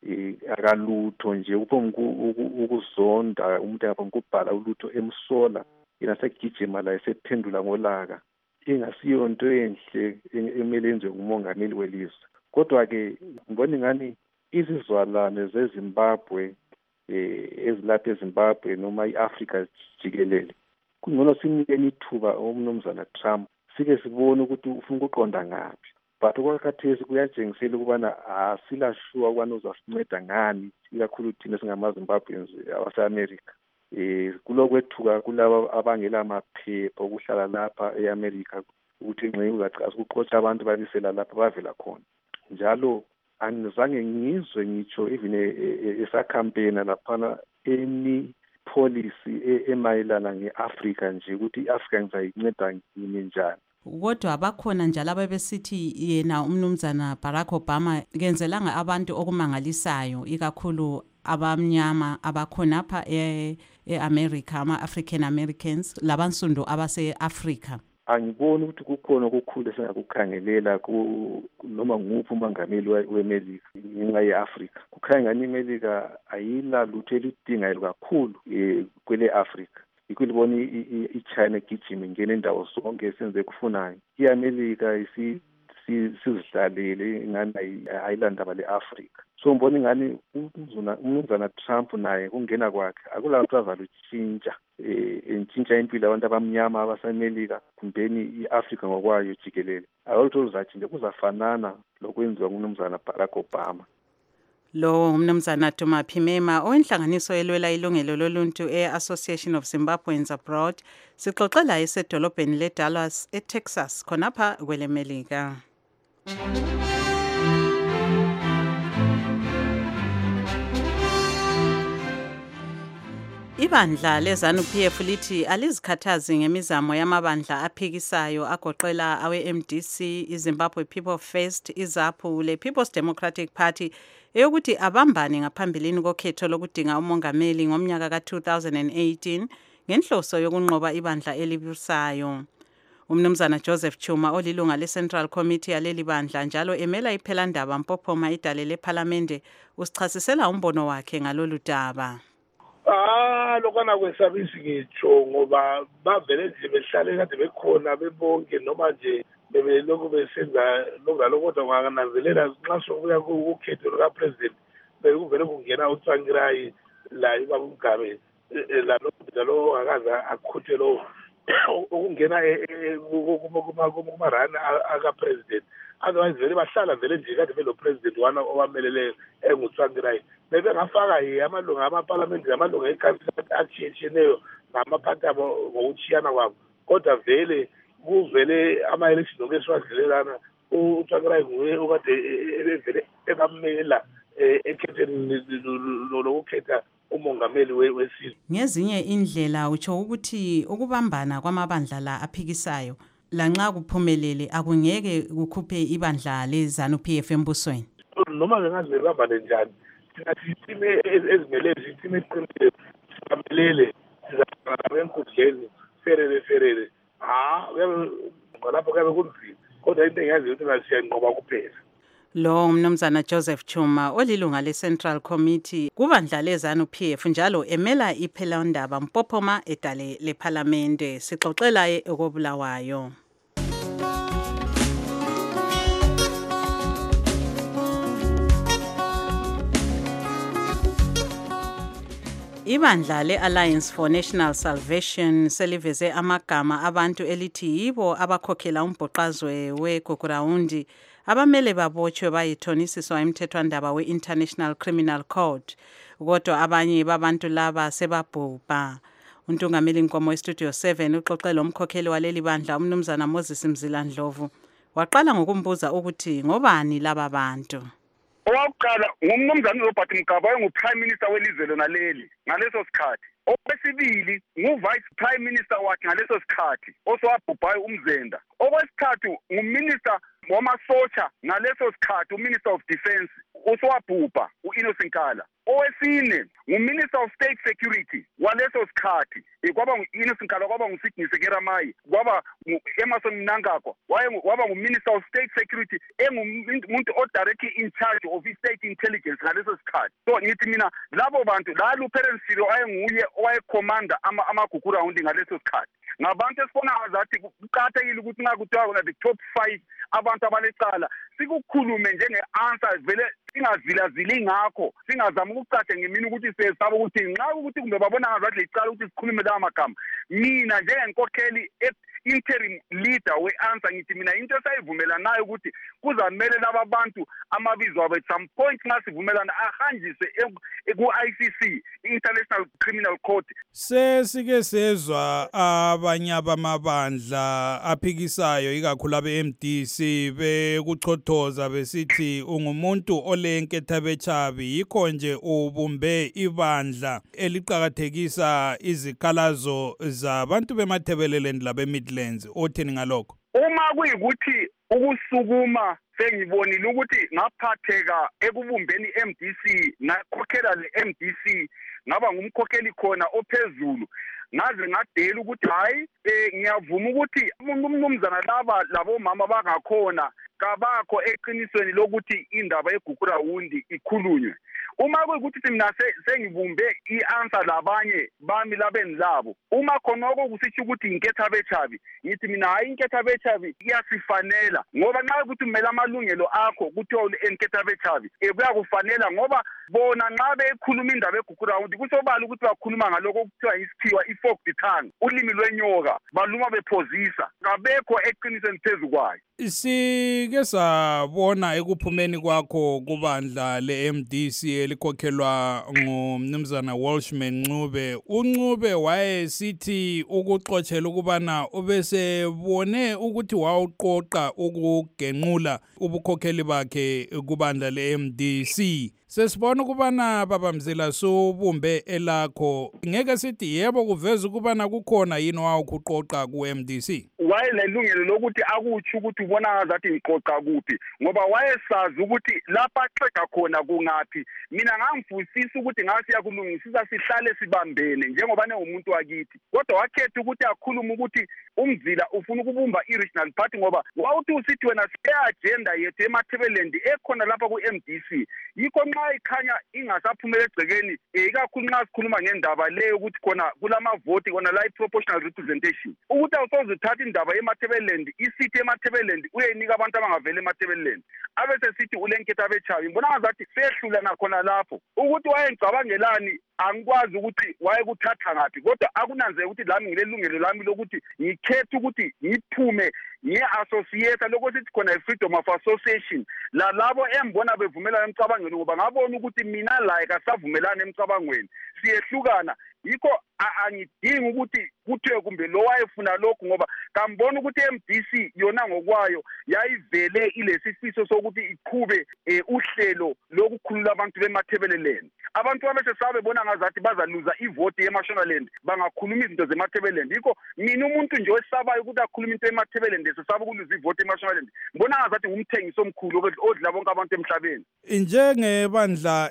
Akalutho nje upho ukuzonda umuntu yapho ngokubhala ulutho emsola yena segijima la esephendula ngolaka. Ingasiyo into enhle emele enziwe ngumongameli welizwe. Kodwa ke ngibona ngani izizwalane zeZimbabwe eh ezilapha eZimbabwe noma iAfrika jikelele kungcono simnikeni ithuba umnumzana Trump sike sibone ukuthi ufuna ukuqonda ngaphi. But okwakhathesi kuyajengisela ukubana asilashwa ukubana uzasinceda ngani ikakhulu thina singamaZimbabweans abase-America. Eh kulokwethuka kulabo abangela amaphepha okuhlala lapha eAmerica ukuthi nxe uzaqasa ukuqotsha abantu babisela lapha bavela khona. Njalo angizange ngizwe ngitsho even esa-campaign laphana any policy emayelana nge-Africa nje ukuthi i-Africa ngizayinceda ngini njani. Kodwa bakhona njalo ababesithi yena umnumzana Barack Obama kenzelanga abantu okumangalisayo ikakhulu abamnyama abakhonapha e-America ama-African Americans labansundu abase-Africa. Angiboni ukuthi kukhona okukhulu esingakukhangelela noma nguphi umongameli weMelika ngenxa ye-Afrika. Kukhanya ngani iMelika ayila lutho elidingayo kakhulu kwele Afrika. Ikulibona i-China gijima ingena indawo zonke esenze kufunayo. I-Amerika isi sizidlalele ngani ayilandaba le-Afrika. So ngibona ngani umnumzana Trump naye kungena kwakhe akulapho azalutshintsha eh entshintsha impilo abantu abamnyama abaseMelika kumbeni iAfrika ngokwayo jikelele. Awulutho luzatshintsha kuzafanana lokwenziwa ngumnumzana Barack Obama. Lo umnumzana Duma Phimema oyinhlanganiso elwela ilungelo loluntu e-Association of Zimbabweans Abroad sixoxela esedolobheni leDallas eTexas khonapha kwele Melika. Ibandla leZANU-P F lithi alizikhathazi ngemizamo yamabandla aphikisayo agoqela awe-M D C, iZimbabwe People First, iZAPU le-People's Democratic Party eyokuthi abambane ngaphambilini kokhetho lokudinga umongameli ngomnyaka ka two thousand eighteen ngenhloso yokunqoba ibandla elibusayo. Umnumzana Joseph Chuma olilunga le-Central Committee yaleli bandla njalo emela iphelandaba Mpophoma idale lePhalamende usichasisela umbono wakhe ngalolu daba. Ah lokana kwesabisi ngitsho ngoba bavele nje behlale kade bekhona bebonke noma nje bebeloko besenza lokho kodwa ngananzelela nxa sokuya ukhetho luka president bekuvele kungena uTsvangirai la ibaba uMgabe la lo akaza akhuthe lo ukungena kuma kuma rana aka president otherwise vele bahlala vele nje kade belo president wana owamelele enguTsvangirai bebe ngafaka amalunga amaparliament amalunga eCouncil achiyeneyo namaphathi abo ngokuchiyana kwabo kodwa vele kuvele ama-election okwesiwadlelelana uTsvangirai nguye okade evele ebamela ekhetheni lokukhetha umongameli wesizwe. Ngezinye indlela utsho ukuthi ukubambana kwamabandla la aphikisayo lanxa kuphumelele akungeke kukhuphe ibandla leZANU-P F embusweni. Noma bengaze bambane njani sithime ezimele sithime eqinile sibamelele sizaba enkundleni ferere ferere ha lapho kabe kunzima kodwa into engiyaziyo ukuthi ngasiyanqoba kuphela. Lo umnumzana Joseph Chuma olilunga le-Central Committee kubandla leZANU-P F njalo emela iphelandaba Mpophoma edale lePhalamende sixoxela ekobulawayo. Ibandla le-Alliance for National Salvation seliveze amagama abantu elithi yibo abakhokhela umbhoqazwe weGugurawundi abamele babotshwe bayithonisiswa emthethwandaba we-International Criminal Court kodwa abanye babantu laba sebabhubha. Untungameli Nkomo weStudio seven uxoxela umkhokheli waleli bandla umnumzana Moses Mzila Ndlovu waqala ngokumbuza ukuthi ngobani laba bantu. Owakuqala ngumnumzana uRobert Mugabe owayengu-Prime Minister welizwe lona leli ngaleso sikhathi. Okwesibili ngu-Vice Prime Minister wakhe ngaleso sikhathi osowabhubhayo uMzenda. Okwesithathu nguMinister wamasotsha ngaleso sikhathi uMinister of Defence osowabhubha u-Innocent Nkala. Owesine nguMinister of State Security waleso sikhathi kwaba ngu-Innocent Nkala kwaba ngu-Sidney Sekeramai kwaba ngu-Emerson Mnangagwa waba ngu-Minister of State Security engumuntu o-directly in charge of i-state intelligence ngaleso sikhathi. So ngithi mina labo bantu la Lieutenant Silo ayenguye owayekhomanda amaGugurawundi ngaleso sikhathi ngabantu esibona ngazathi kuqakathekile ukuthi ngakuthiwa kona the top five abantu abalecala sikukhulume njenge-answer vele singazilazili ngakho singazama ukucatshe ngemini ukuthi sesaba ukuthi nxa ukuthi kumbe babona ngazathi lecala ukuthi sikhulume lawa magama mina njengenkokheli interim leader we-answer ngithi mina into esayivumelanayo ukuthi kuzamele laba bantu amabizo abo at some point nxa sivumelana ahanjiswe ku-I C C i-International Criminal Court. Sesike sezwa abanye abamabandla aphikisayo ikakhulu abe-M D C bekuchothoza besithi ungumuntu olenketha bechabi yikho nje ubumbe ibandla eliqhakathekisa izikhalazo zabantu bemathebeleleni labe-Midlands. Othini ngalokho? Uma kuyikuthi ukusukuma sengibonile ukuthi ngaphatheka ekubumbeni i-M D C nakhokhela le-M D C ngaba ngumkhokheli khona ophezulu ngaze ngadela ukuthi hayi ngiyavuma ukuthi umnumzana laba labo mama bangakhona kabakho eqinisweni lokuthi indaba yeGugurawundi ikhulunywe. Uma kuyikuthi mina sengibumbe i-answer labanye bami labeni labo uma khonoko kusitsho ukuthi inketha bechabi ngithi mina hayi inketha bechabi iyasifanela ngoba nxa ukuthi kumele amalungelo akho kuthiwa inketha bechabi kuyakufanela ngoba bona nxa bekhuluma indaba yeGugurawundi kusobala ukuthi bakhuluma ngaloko okuthiwa isikhiwa i-forked tongue ulimi lwenyoka baluma bephozisa kabekho eqinisweni phezu kwayo. Sike sabona ekuphumeni kwakho kubandla le-M D C elikhokhelwa ngumnumzana Welshman Ncube. uNcube wayesithi ukuxoxela ukubana ubesebone ukuthi wawuqoqa ukugenqula ubukhokheli bakhe kubandla le-M D C. sesibona ukubana baba Mzila subumbe elakho ngeke sithi yebo kuveza ukubana kukhona yini wawukuqoqa ku-M D C wayelelungelo lokuthi akutsho ukuthi ubona ngazathi ngiqoqa kuphi ngoba wayesazi ukuthi lapha axega khona kungaphi mina ngangifusisa ukuthi ngasi yakulungisisa sihlale sibambene njengoba nengumuntu wakithi kodwa wakhetha ukuthi akhulume ukuthi uMzila ufuna ukubumba i-regional party ngoba wawuthi usithi wena se-agenda yethu emathebelendi ekhona lapha ku-M D C yikho nxa ikhanya ingasaphumela egcekeni ikakhulu nxa sikhuluma ngendaba leyo ukuthi khona kulamavoti khona la i-proportional representation ukuthi awusoze uthathe indaba emathebelendi isithi emathebelendi uyeyinika abantu abangavele emathebelendi abese sithi ulenketha bechabi ngibona ngazathi sehlula nakhona lapho ukuthi wayengicabangelani angikwazi ukuthi wayekuthatha ngaphi kodwa akunanzeke ukuthi lami ngilelungelo lami lokuthi ngikhethe ukuthi ngiphume ngiye-associate lokho sithi khona i-freedom of association la labo embona bevumelana emcabangweni ngoba ngabona ukuthi mina laye kasavumelana emcabangweni siyehlukana yikho angidingi ukuthi kuthiwe kumbe lo wayefuna lokhu ngoba kambona ukuthi i-M D C yona ngokwayo yayivele ilesifiso sokuthi iqhube uhlelo lokukhulula abantu bemathebeleleni abantu abese sabe bona ngazathi bazaluza ivoti yeMashonaland bangakhuluma izinto zemathebeleland yikho mina umuntu nje osabayo ukuthi akhuluma into emathebeleland sesaba ukuluza ivoti yeMashonaland ngibona ngazathi ngumthengisi omkhulu odla bonke abantu emhlabeni njengebandla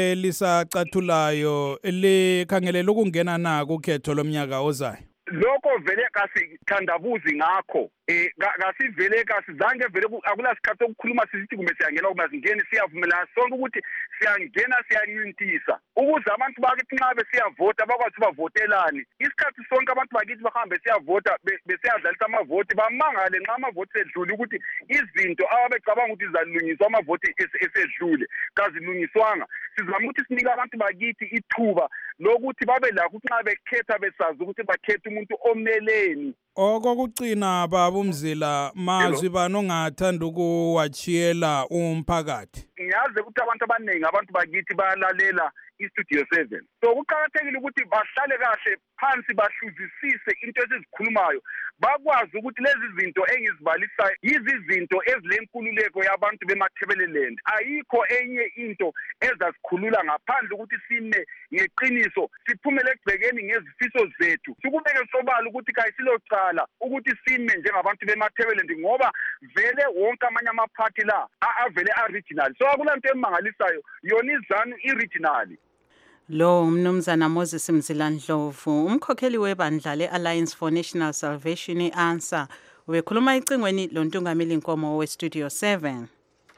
elisacathulayo likhangelela ukungena na kukhetho lomnyaka ozayo lokho vele kasithandabuzi ngakho eh kasivele kasizange vele akulasikhathi okukhuluma sizithi kumbe siyangena ukuba singene siyavumelana sonke ukuthi siyangena siyanyintisa ukuze abantu bakithi nxa besiyavota bakwazi bavotelani isikhathi sonke abantu bakithi bahambe siyavota besiyadlalisa amavoti bamangale nxa amavoti edlule ukuthi izinto ababecabanga ukuthi zalungiswa amavoti esedlule kazilungiswanga sizama ukuthi sinike abantu bakithi ithuba lokuthi babe lakho nxa bekhetha besazi ukuthi bakhetha umuntu omeleni okokucina baba uMzila mazwi bani ongathanda ukuwachiyela umphakathi ngiyazi ukuthi abantu abaningi abantu bakithi bayalalela iStudio seven so kuqhakathekile ukuthi bahlale kahle phansi bahluzisise into esizikhulumayo bakwazi ukuthi lezi zinto engizibalisayo izizinto ezilenkululeko yabantu bemathebeleland ayikho enye into ezasikhulula ngaphandle ukuthi sime ngeqiniso siphumele egcekeni ngezifiso zethu sikubeke sobala ukuthi kayisilocala ukuthi sime njengabantu bemathebeleland ngoba vele wonke amanye amaphathi la avele a-regional so akulanto emangalisayo yona izanu i-regional Lo umnumzana Moses Mzila Ndlovu umkhokheli webandla le-Alliance for National Salvation i-ANSA ubekhuluma icingweni lontungameli inkomo we-Studio seven.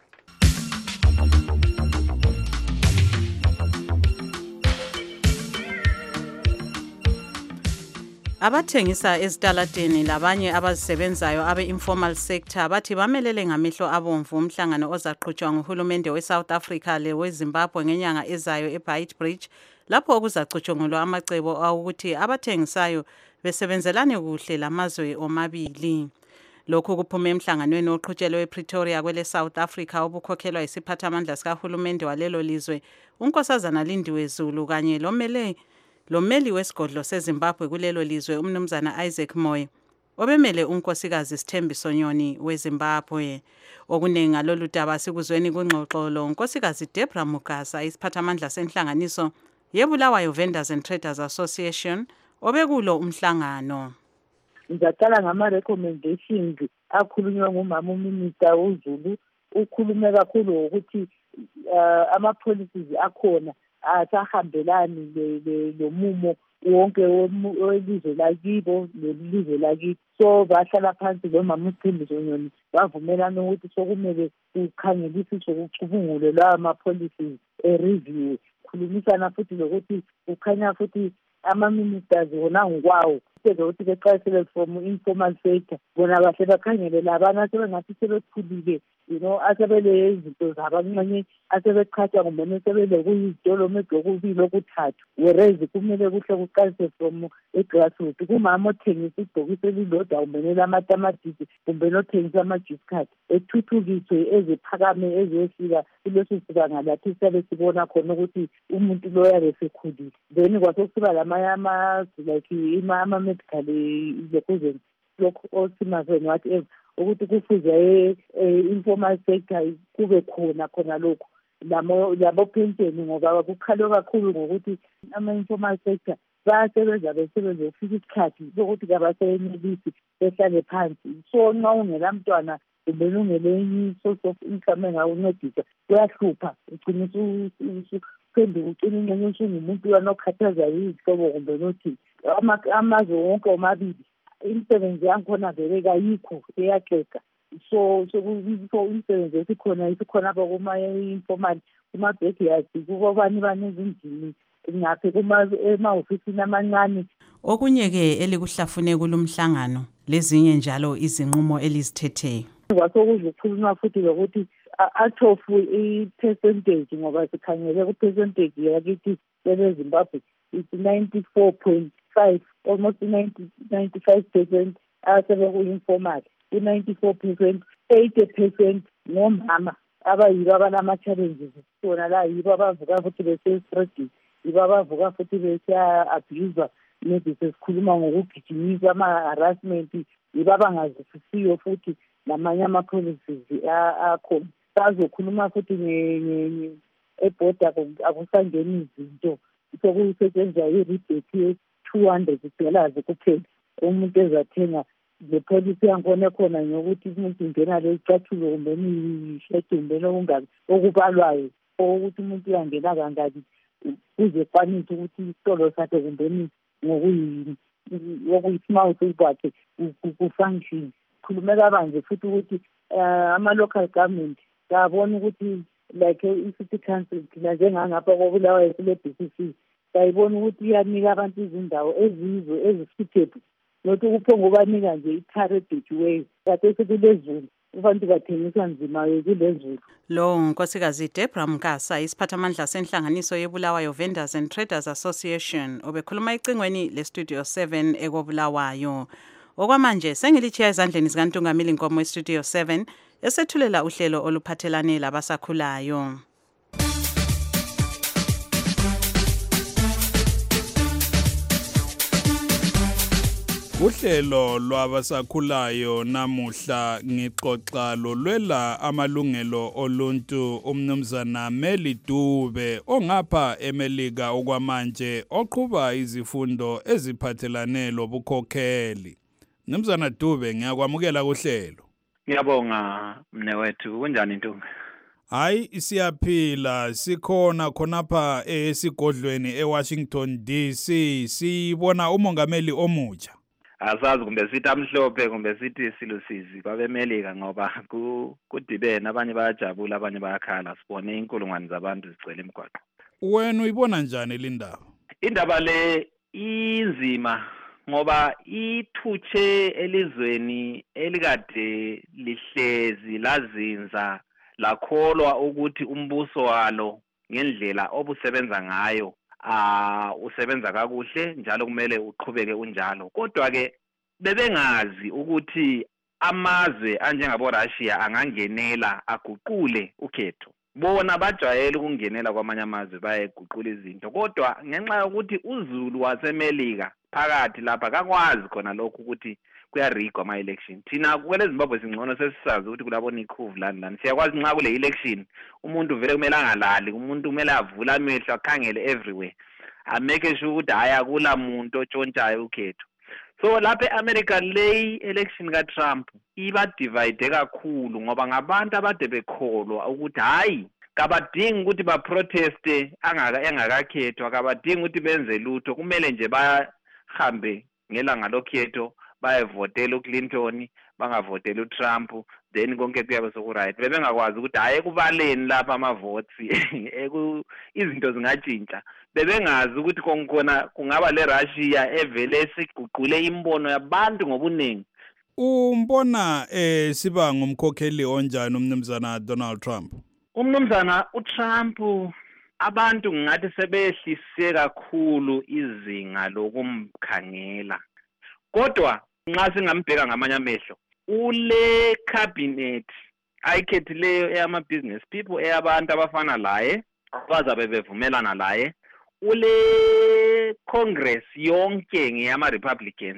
Abathengisa ezitaladeni labanye abazisebenzayo abe-informal sector bathi bamelele ngamehlo abomvu umhlangano ozaqhutshwa nguhulumende we-South Africa lewe-Zimbabwe ngenyanga ezayo eBeitbridge lapho okuzacutshungulwa amacebo awukuthi abathengisayo besebenzelane kuhle lamazwe omabili. Lokhu kuphume emhlanganweni oqhutshelwe ePretoria kwele South Africa obukhokhelwa isiphathamandla sikahulumende walelo lizwe uNkosazana Lindiwe Zulu kanye lomele Lomeli wesigodlo seZimbabwe kulelo lizwe umnumzana Isaac Moyo obemele unkosikazi Sithembiso Nyoni weZimbabwe okunengi ngalolu daba sikuzweni kungxoxolo unkosikazi Debra Mugasa isiphathamandla senhlanganiso yeBulawayo Vendors and Traders Association obekulo umhlangano ngicela ngama recommendations akhulunywa ngumama uMinister uZulu ukhulume kakhulu ukuthi ama policies akhona asahambelani lomumo wonke welizwe lakibo lelizwe lakithi so bahlala phansi lomama uSithembiso Nyoni bavumelana ukuthi sokumele ukhangelisiswe kucubungule lawa ama-policies e-review khulumisana futhi lokuthi kukhanya futhi ama-ministers wona ngokwawo ukuthi beqalisele from informal sector bona bahle bakhangele labana asebengathi sebekhulile you know asebele izinto zabancane asebeqhatsha kumbe sebele kuyizitolo medokubili okuthathu whereas kumele kuhle kuqalise from e-grassroots kumama othengisa ibhokisi elilodwa kumbe lamatamatisi kumbe nothengisa ama-juice card ethuthukiswe eziphakame eziyefika kuleso sibanga lathi siyabe sibona khona ukuthi umuntu lo yabe sekhulile then kwasokusiba lamanye like ama-medical inclusion lokhu osimazweni whatever ukuthi kufuze informal sector kube khona khona lokho lamo labo pension ngoba kukhalwe kakhulu ngokuthi ama-informal sector bayasebenza besebenza ufika isikhathi sokuthi kabaseyenelisi behlale phansi. So nxa ungela mntwana kumbe ungelenye source of income engawuncedisa kuyahlupha, ugcine usuphenduka ucine ingxenye usungumuntu uyanokhathaza yizihlobo kumbe nothini. Amazwe wonke omabili imisebenzi yankhona vele kayikho iyaxega. So so imisebenzi esikhona isikhona apha kuma-informal kuma-backyard kubobani banezindlini ngaphi ema-ofisini amancane. Okunye-ke elikuhlafune kulumhlangano lezinye njalo izinqumo elizithethe. Kwasokuzokhulunywa futhi lokuthi athofu i-percentage ngoba sikhangele ku-percentage yakithi kweleZimbabwe it's ninety-four point five, almost ninety-five percent asebeku-informal, ku-ninety-four percent, eighty percent ngomama abayibo abanama-challenges sona la yibo abavuka futhi bese-stressing, yibo abavuka futhi bese-abuswa, maybe sesikhuluma ngokugijinyiswa ama-harassment, yibo abangazwisisiyo futhi namanye ama-policies akhona. Sazokhuluma futhi ebhoda akusangeni izinto sokusetshenzwa i-rebate ye-two hundred dollars kuphela. Umuntu ezathenga le policy yankhona ekhona ngokuthi umuntu ingena le icathulo kumbe ishedi kumbe okungabi okubalwayo ukuthi umuntu uyangena kangaki kuze kwanise ukuthi isitolo sakhe kumbe ngokuyini okuyi-smart kwakhe ku-function. Khulumeka kanje futhi ukuthi ama-local government sabona ukuthi like i-city council thina njengangapha koBulawayo kule-B C C sayibona ukuthi iyanika abantu izindawo ezizo ezi-suitable, not ukuphonga ubanika nje i-carriage way kade sekulezulu abantu bathengisa nzima kulezulu. Lo nkosikazi Deborah Mkasa, isiphathamandla senhlanganiso yeBulawayo Vendors and Traders Association, obekhuluma ecingweni le-Studio seven ekoBulawayo. Okwamanje sengilitshiya ezandleni zikaNtungamili Nkomo e-Studio seven esethulela uhlelo oluphathelane labasakhulayo. Uhlelo lwabasakhulayo namuhla ngixoxa lolwela amalungelo oluntu umnumzana Meli Dube ongapha eMelika okwamanje oqhuba izifundo eziphathelane lobukhokheli. Mnumzana Dube, ngiyakwamukela kuhlelo. Ngiyabonga mnewethu, kunjani Ntunga? Hayi siyaphila, sikhona khonapha esigodlweni eWashington D C sibona umongameli omutsha. Asazi kumbe sithi amhlophe kumbe sithi silusizi kwabeMelika ngoba kudibene, abanye bayajabula abanye bayakhala, sibone inkulungwane zabantu zigcwele emgwaqo. Wena uyibona njani le ndaba? Indaba le inzima ngoba ithutshe elizweni elikade lihlezi lazinza lakholwa ukuthi umbuso walo ngendlela obusebenza ngayo ah usebenza kakuhle njalo kumele uqhubeke unjalo. Kodwa ke bebengazi ukuthi amazwe anjengabo Russia angangenela aguqule ukhetho. Bona bajwayele ukungenela kwamanye amazwe bayeguqula izinto, kodwa ngenxa yokuthi uZulu waseMelika phakathi lapha kakwazi khona lokho ukuthi kuyarigwa ama-election. Thina kwele Zimbabwe singcono sesisazi ukuthi kulabo nikhuvu lani lani. Siyakwazi nxa kule election umuntu vele kumele angalali, umuntu kumele avule amehlo akhangele everywhere, ameke sure ukuthi hayi akula muntu otshontshayo ukhetho. So lapha eAmerica le election kaTrump iba divide kakhulu ngoba ngabantu abade bekholwa ukuthi hayi kabadingi ukuthi ba proteste angaka engakakhethwa, kabadingi ukuthi benze lutho, kumele nje bahambe ngelanga lokhetho bayevotela uClinton bangavotela uTrump, then konke kuyabe sokuright. Bebengakwazi ukuthi hayi kubaleni lapha ama-votes izinto zingatshintsha. Bebengazi ukuthi konkhona kungaba le Russia evele siguqule imbono yabantu ngobuningi. Umbona eh siba ngumkhokheli onjani umnumzana Donald Trump? Umnumzana uTrump abantu ngathi sebehlise kakhulu izinga lokumkhangela. Kodwa nxa singambheka ngamanye amehlo ule cabinet ayikhethileyo eyama business people eyabantu abafana laye abazabe bevumelana laye, ule Congress yonke ngeyama Republicans,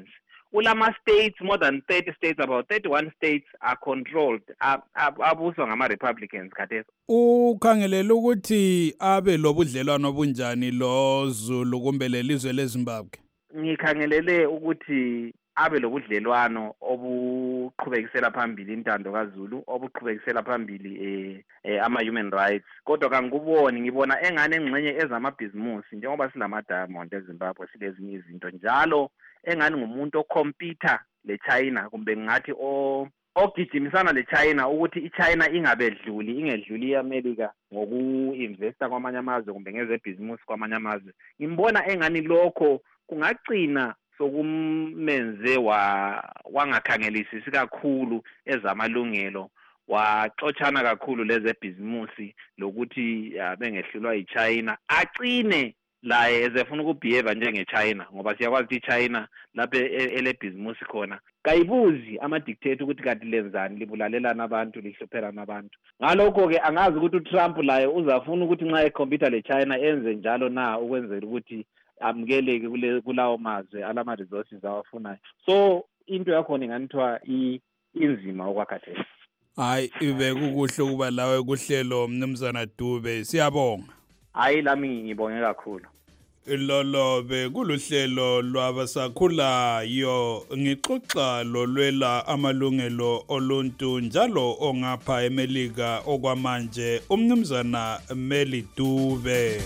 ulama states, more than thirty states, about thirty-one states are controlled, abuswa ngama-Republicans khathesi. Ukhangelela ukuthi abe lobudlelwano obunjani lo Zulu kumbe lelizwe leZimbabwe? Ngikhangelele ukuthi abe lobudlelwano obuqhubekisela phambili intando kaZulu, obuqhubekisela phambili eh, eh ama human rights. Kodwa kangikuboni, ngibona engane engxenye ezamabhizimusi njengoba silama diamond eZimbabwe silezinye izinto njalo engani ngumuntu okhompyutha le China kumbe ngathi o ogijimisana le China ukuthi iChina ingabedluli ingedluli iAmerica ngoku-investa kwamanye amazwe kumbe ngezebhizimusi kwamanye amazwe. Ngimbona engani lokho kungagcina sokumenze wa wangakhangelisisi kakhulu ezamalungelo, waxoxana kakhulu lezebhizimusi lokuthi bengehlulwa iChina, agcine laye ezefuna ukubehave njenge-China ngoba siyakwazi ukuthi iChina lapho elebhizimusi khona kayibuzi ama-dictate ukuthi kanti lenzani, libulalelana abantu, lihluphelana abantu. Ngalokho-ke angazi ukuthi uTrump laye uzafuna ukuthi nxa ekhompyutha le-China enze njalo na ukwenzela ukuthi amukeleke kule kulawo mazwe alama-resources awafunayo. So into yakhona inganithiwa inzima okwakhathesi. Hayi, ibe kukuhle ukuba lawe kuhlelo Mnumzana Dube, siyabonga. Hayi lami ngibonge kakhulu. Lolo bekuluhlelo lwabasakhulayo ngixoxa lolwela amalungelo oluntu njalo ongapha eMelika okwamanje uMnumzana Meli Dube.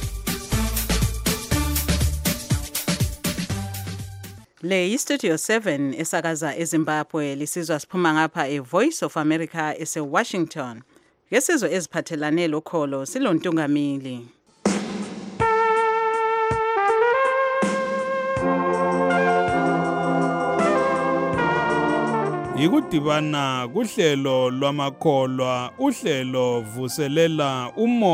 Le yiStudio seven esakaza eZimbabwe lisizwa siphuma ngapha eVoice of America eseWashington. Ngesizwe eziphathelane lokholo silontungamili. Yikudibana kuhlelo lwamakholwa, uhlelo vuselela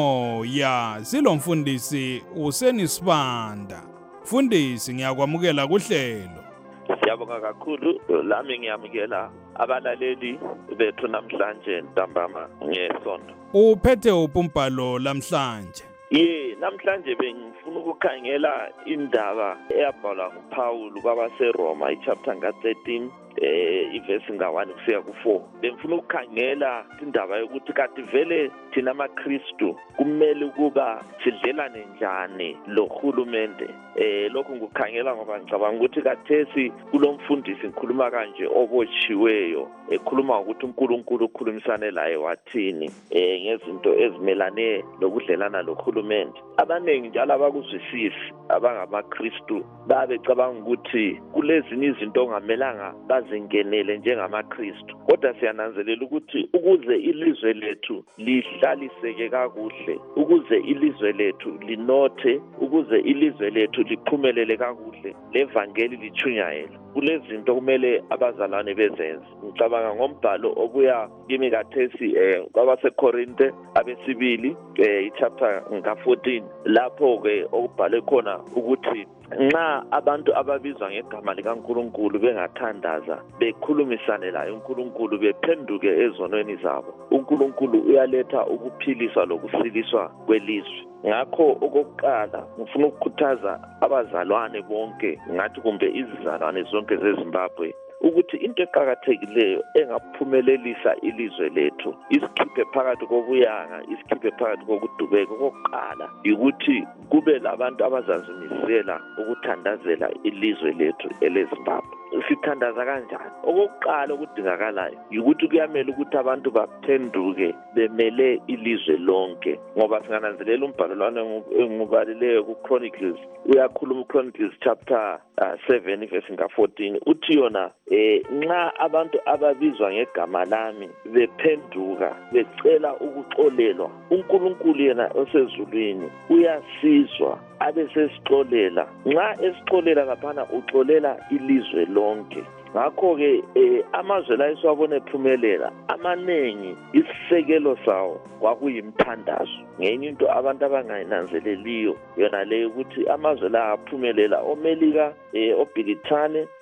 umoya. Silomfundisi uSeni Sibanda. Mfundisi, ngiyakwamukela kuhlelo. Siyabonga kakhulu, lami ngiyamukela abalaleli bethu namhlanje ntambama ngesonto. Uphethe upumbalo lamhlanje. Ye, namhlanje bengifuna ukukhangela indaba eyabhalwa nguPaul kwabaseRoma ichapter nga thirteen eh ivesi nga one kusiya ku four. Bengifuna ukukhangela indaba yokuthi kanti vele thina amaKristu kumele ukuba sidlelane njani lohulumende. Eh lokho ngikukhangela ngoba ngicabanga ukuthi kathesi kulomfundisi ngikhuluma kanje obotshiweyo ekhuluma ukuthi uNkulunkulu ukhulumisane laye wathini eh ngezinto ezimelane lokudlelana lohulumende. Abanengi njalo abakuzwisisi abangamaKristu babecabanga ukuthi kulezinye izinto ongamelanga bazingenele njengamaKristu. Kodwa siyananzelela ukuthi ukuze ilizwe lethu lihlaliseke kakuhle, ukuze ilizwe lethu linothe, ukuze ilizwe lethu liphumelele kakuhle, levangeli lichunyayela, kulezinto kumele abazalwane bezenze. Ngicabanga ngombhalo obuya kimi kathesi eh kwabaseKorinte abesibili eh ichapter nga fourteen lapho ke okubhalwe khona ukuthi nxa abantu ababizwa ngegama likaNkulunkulu bengathandaza bekhulumisane laye uNkulunkulu bephenduke ezonweni zabo, uNkulunkulu uyaletha ukuphiliswa lokusiliswa kwelizwe. Ngakho okokuqala ngifuna ukukhuthaza abazalwane bonke, ngathi kumbe izizalwane zonke zeZimbabwe, ukuthi into eqhakathekileyo engaphumelelisa ilizwe lethu isikhiphe phakathi kokuyanga, isikhiphe phakathi kokudubeka, kokuqala ukuthi kube labantu abazazimisela ukuthandazela ilizwe lethu eleZimbabwe. Sithandaza kanjani? Okokuqala okudingakalayo ukuthi kuyamela ukuthi abantu baphenduke bemele ilizwe lonke, ngoba singananzelela umbhalelwano engubalileyo kuChronicles, uyakhuluma uChronicles chapter uh, seven verse nga fourteen uthi yona eh nxa abantu ababizwa ngegama lami bephenduka becela ukuxolelwa, uNkulunkulu yena osezulwini uyasizwa abe sesixolela. Nxa esixolela laphana uxolela ilizwe lonke. Ngakho-ke eh, amazwe la esiwabona ephumelela amanengi isisekelo sawo kwakuyimthandazo. Ngenye into abantu abangayinanzeleliyo yona leyo ukuthi amazwe la aphumelela oMelika, eh, oBrithani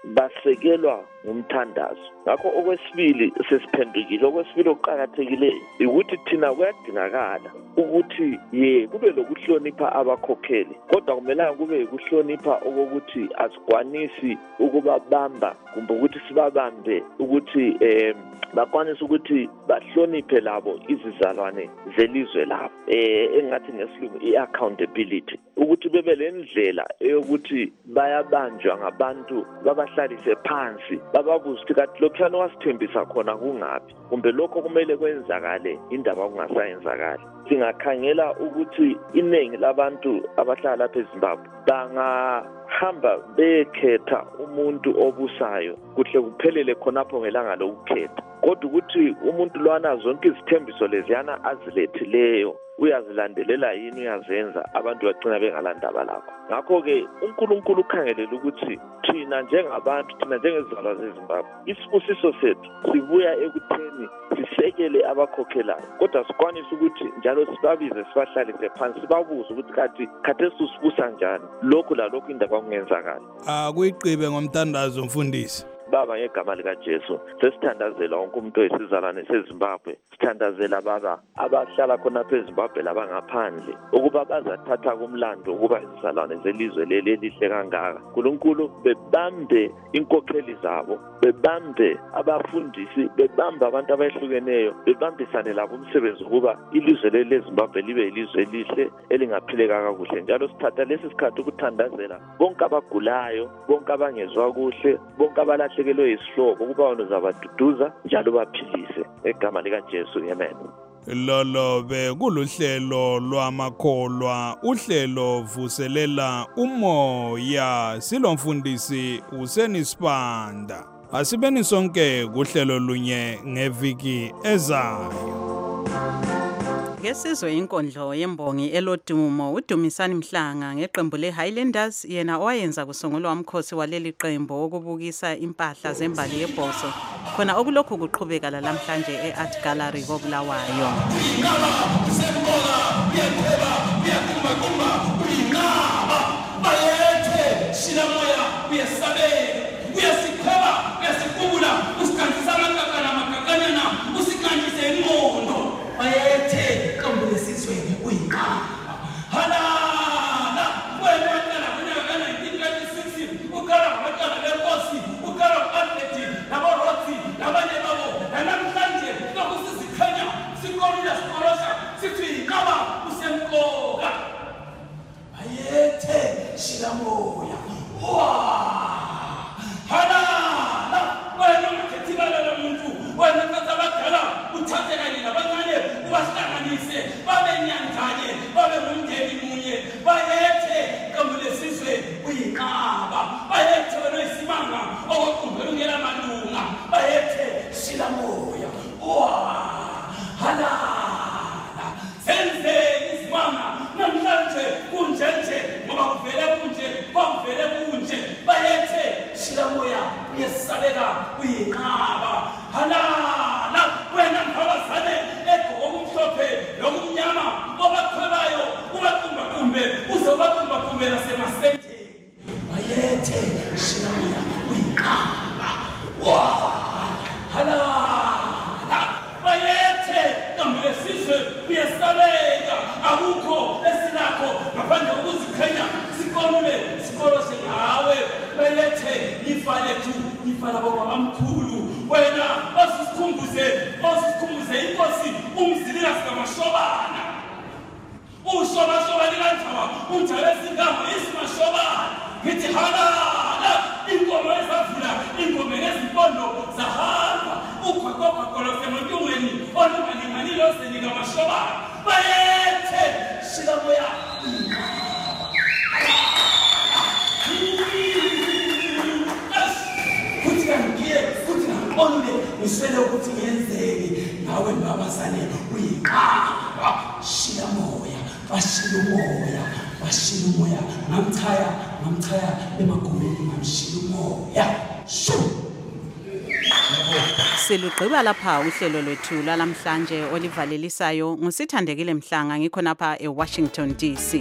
basekelwa ngumthandazo. Ngakho okwesibili sesiphendukile, okwesibili okuqakathekileyo ukuthi thina kuyadingakala ukuthi ye kube lokuhlonipha abakhokheli, kodwa kumelanga kube ukuhlonipha okokuthi asikwanisi ukubabamba kumbe ukuthi sibabambe ukuthi eh bakwanisa ukuthi bahloniphe labo izizalwane zelizwe labo, eh engathi ngesilungu i-accountability, ukuthi bebe lendlela eyokuthi bayabanjwa ngabantu babahlalise phansi bababuze ukuthi kanti lokhuyana wasithembisa khona kungaphi, kumbe lokho kumele kwenzakale indaba kungasayenzakali. Singakhangela ukuthi iningi labantu abahlala lapha eZimbabwe bangahamba bekhetha umuntu obusayo kuhle kuphelele khonapho ngelanga lokukhetha, kodwa ukuthi umuntu lwana zonke izithembiso leziyana azilethileyo uyazilandelela yini, uyazenza, abantu bagcina bengalandaba lakho. Ngakho-ke uNkulunkulu ukhangelela ukuthi thina njengabantu, thina njengezizalwa zeZimbabwe, isibusiso sethu sibuya ekutheni sisekele abakhokhelayo, kodwa sikwanise ukuthi njalo sibabize sibahlalise phansi sibabuze ukuthi kathi khathesi usibusa njani, lokhu lalokhu indaba kungenzakala. Akuyiqibe ngomthandazo mfundisi. Baba ngegama likaJesu sesithandazela wonke umuntu oyisizalwane seZimbabwe, sithandazela baba abahlala khona phe eZimbabwe labangaphandle ukuba bazathatha kumlando ukuba izizalwane zelizwe leli elihle kangaka. uNkulunkulu bebambe inkokheli zabo, bebambe abafundisi, bebambe abantu abahlukeneyo, bebambisane labo umsebenzi ukuba ilizwe leli leZimbabwe libe ilizwe elihle elingaphileka kakuhle. Njalo sithatha lesi sikhathi ukuthandazela bonke abagulayo, bonke abangezwa kuhle, bonke abala sekelwe isihlobo ukuba wona uzabaduduza njalo baphilise egama likaJesu, amen. Lolo be kuluhlelo lwamakholwa, uhlelo vuselela umoya, silomfundisi uSenisibanda. Asibeni sonke kuhlelo lunye ngeviki ezayo. Ngesizwe inkondlo yembongi elodumo uDumisani Mhlanga ngeqembu leHighlanders, yena owayenza kusungulwa umkhosi waleli qembu okubukisa impahla zembali yebhoso khona okulokhu kuqhubeka namhlanje eArt Gallery koBulawayo. Silugqiba lapha uhlelo lwethu lalamhlanje olivalelisayo ngusithandekile Mhlanga ngikhonapha eWashington D C.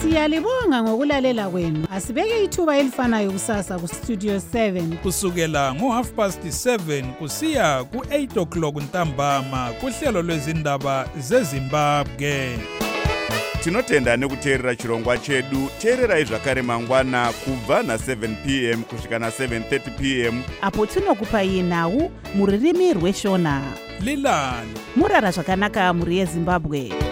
Siyalibonga ngokulalela kwenu. Asibeke ithuba elifanayo kusasa ku Studio seven. Kusukela ngo half past seven kusiya ku eight o'clock ntambama kuhlelo lwezindaba zeZimbabwe. Tinotenda nekuteerera chirongwa chedu. Teererai zvakare mangwana kubva na seven p m kusvika na seven thirty p m apo tinokupai nhau muririmi rweshona. Lilani murara zvakanaka muri yeZimbabwe.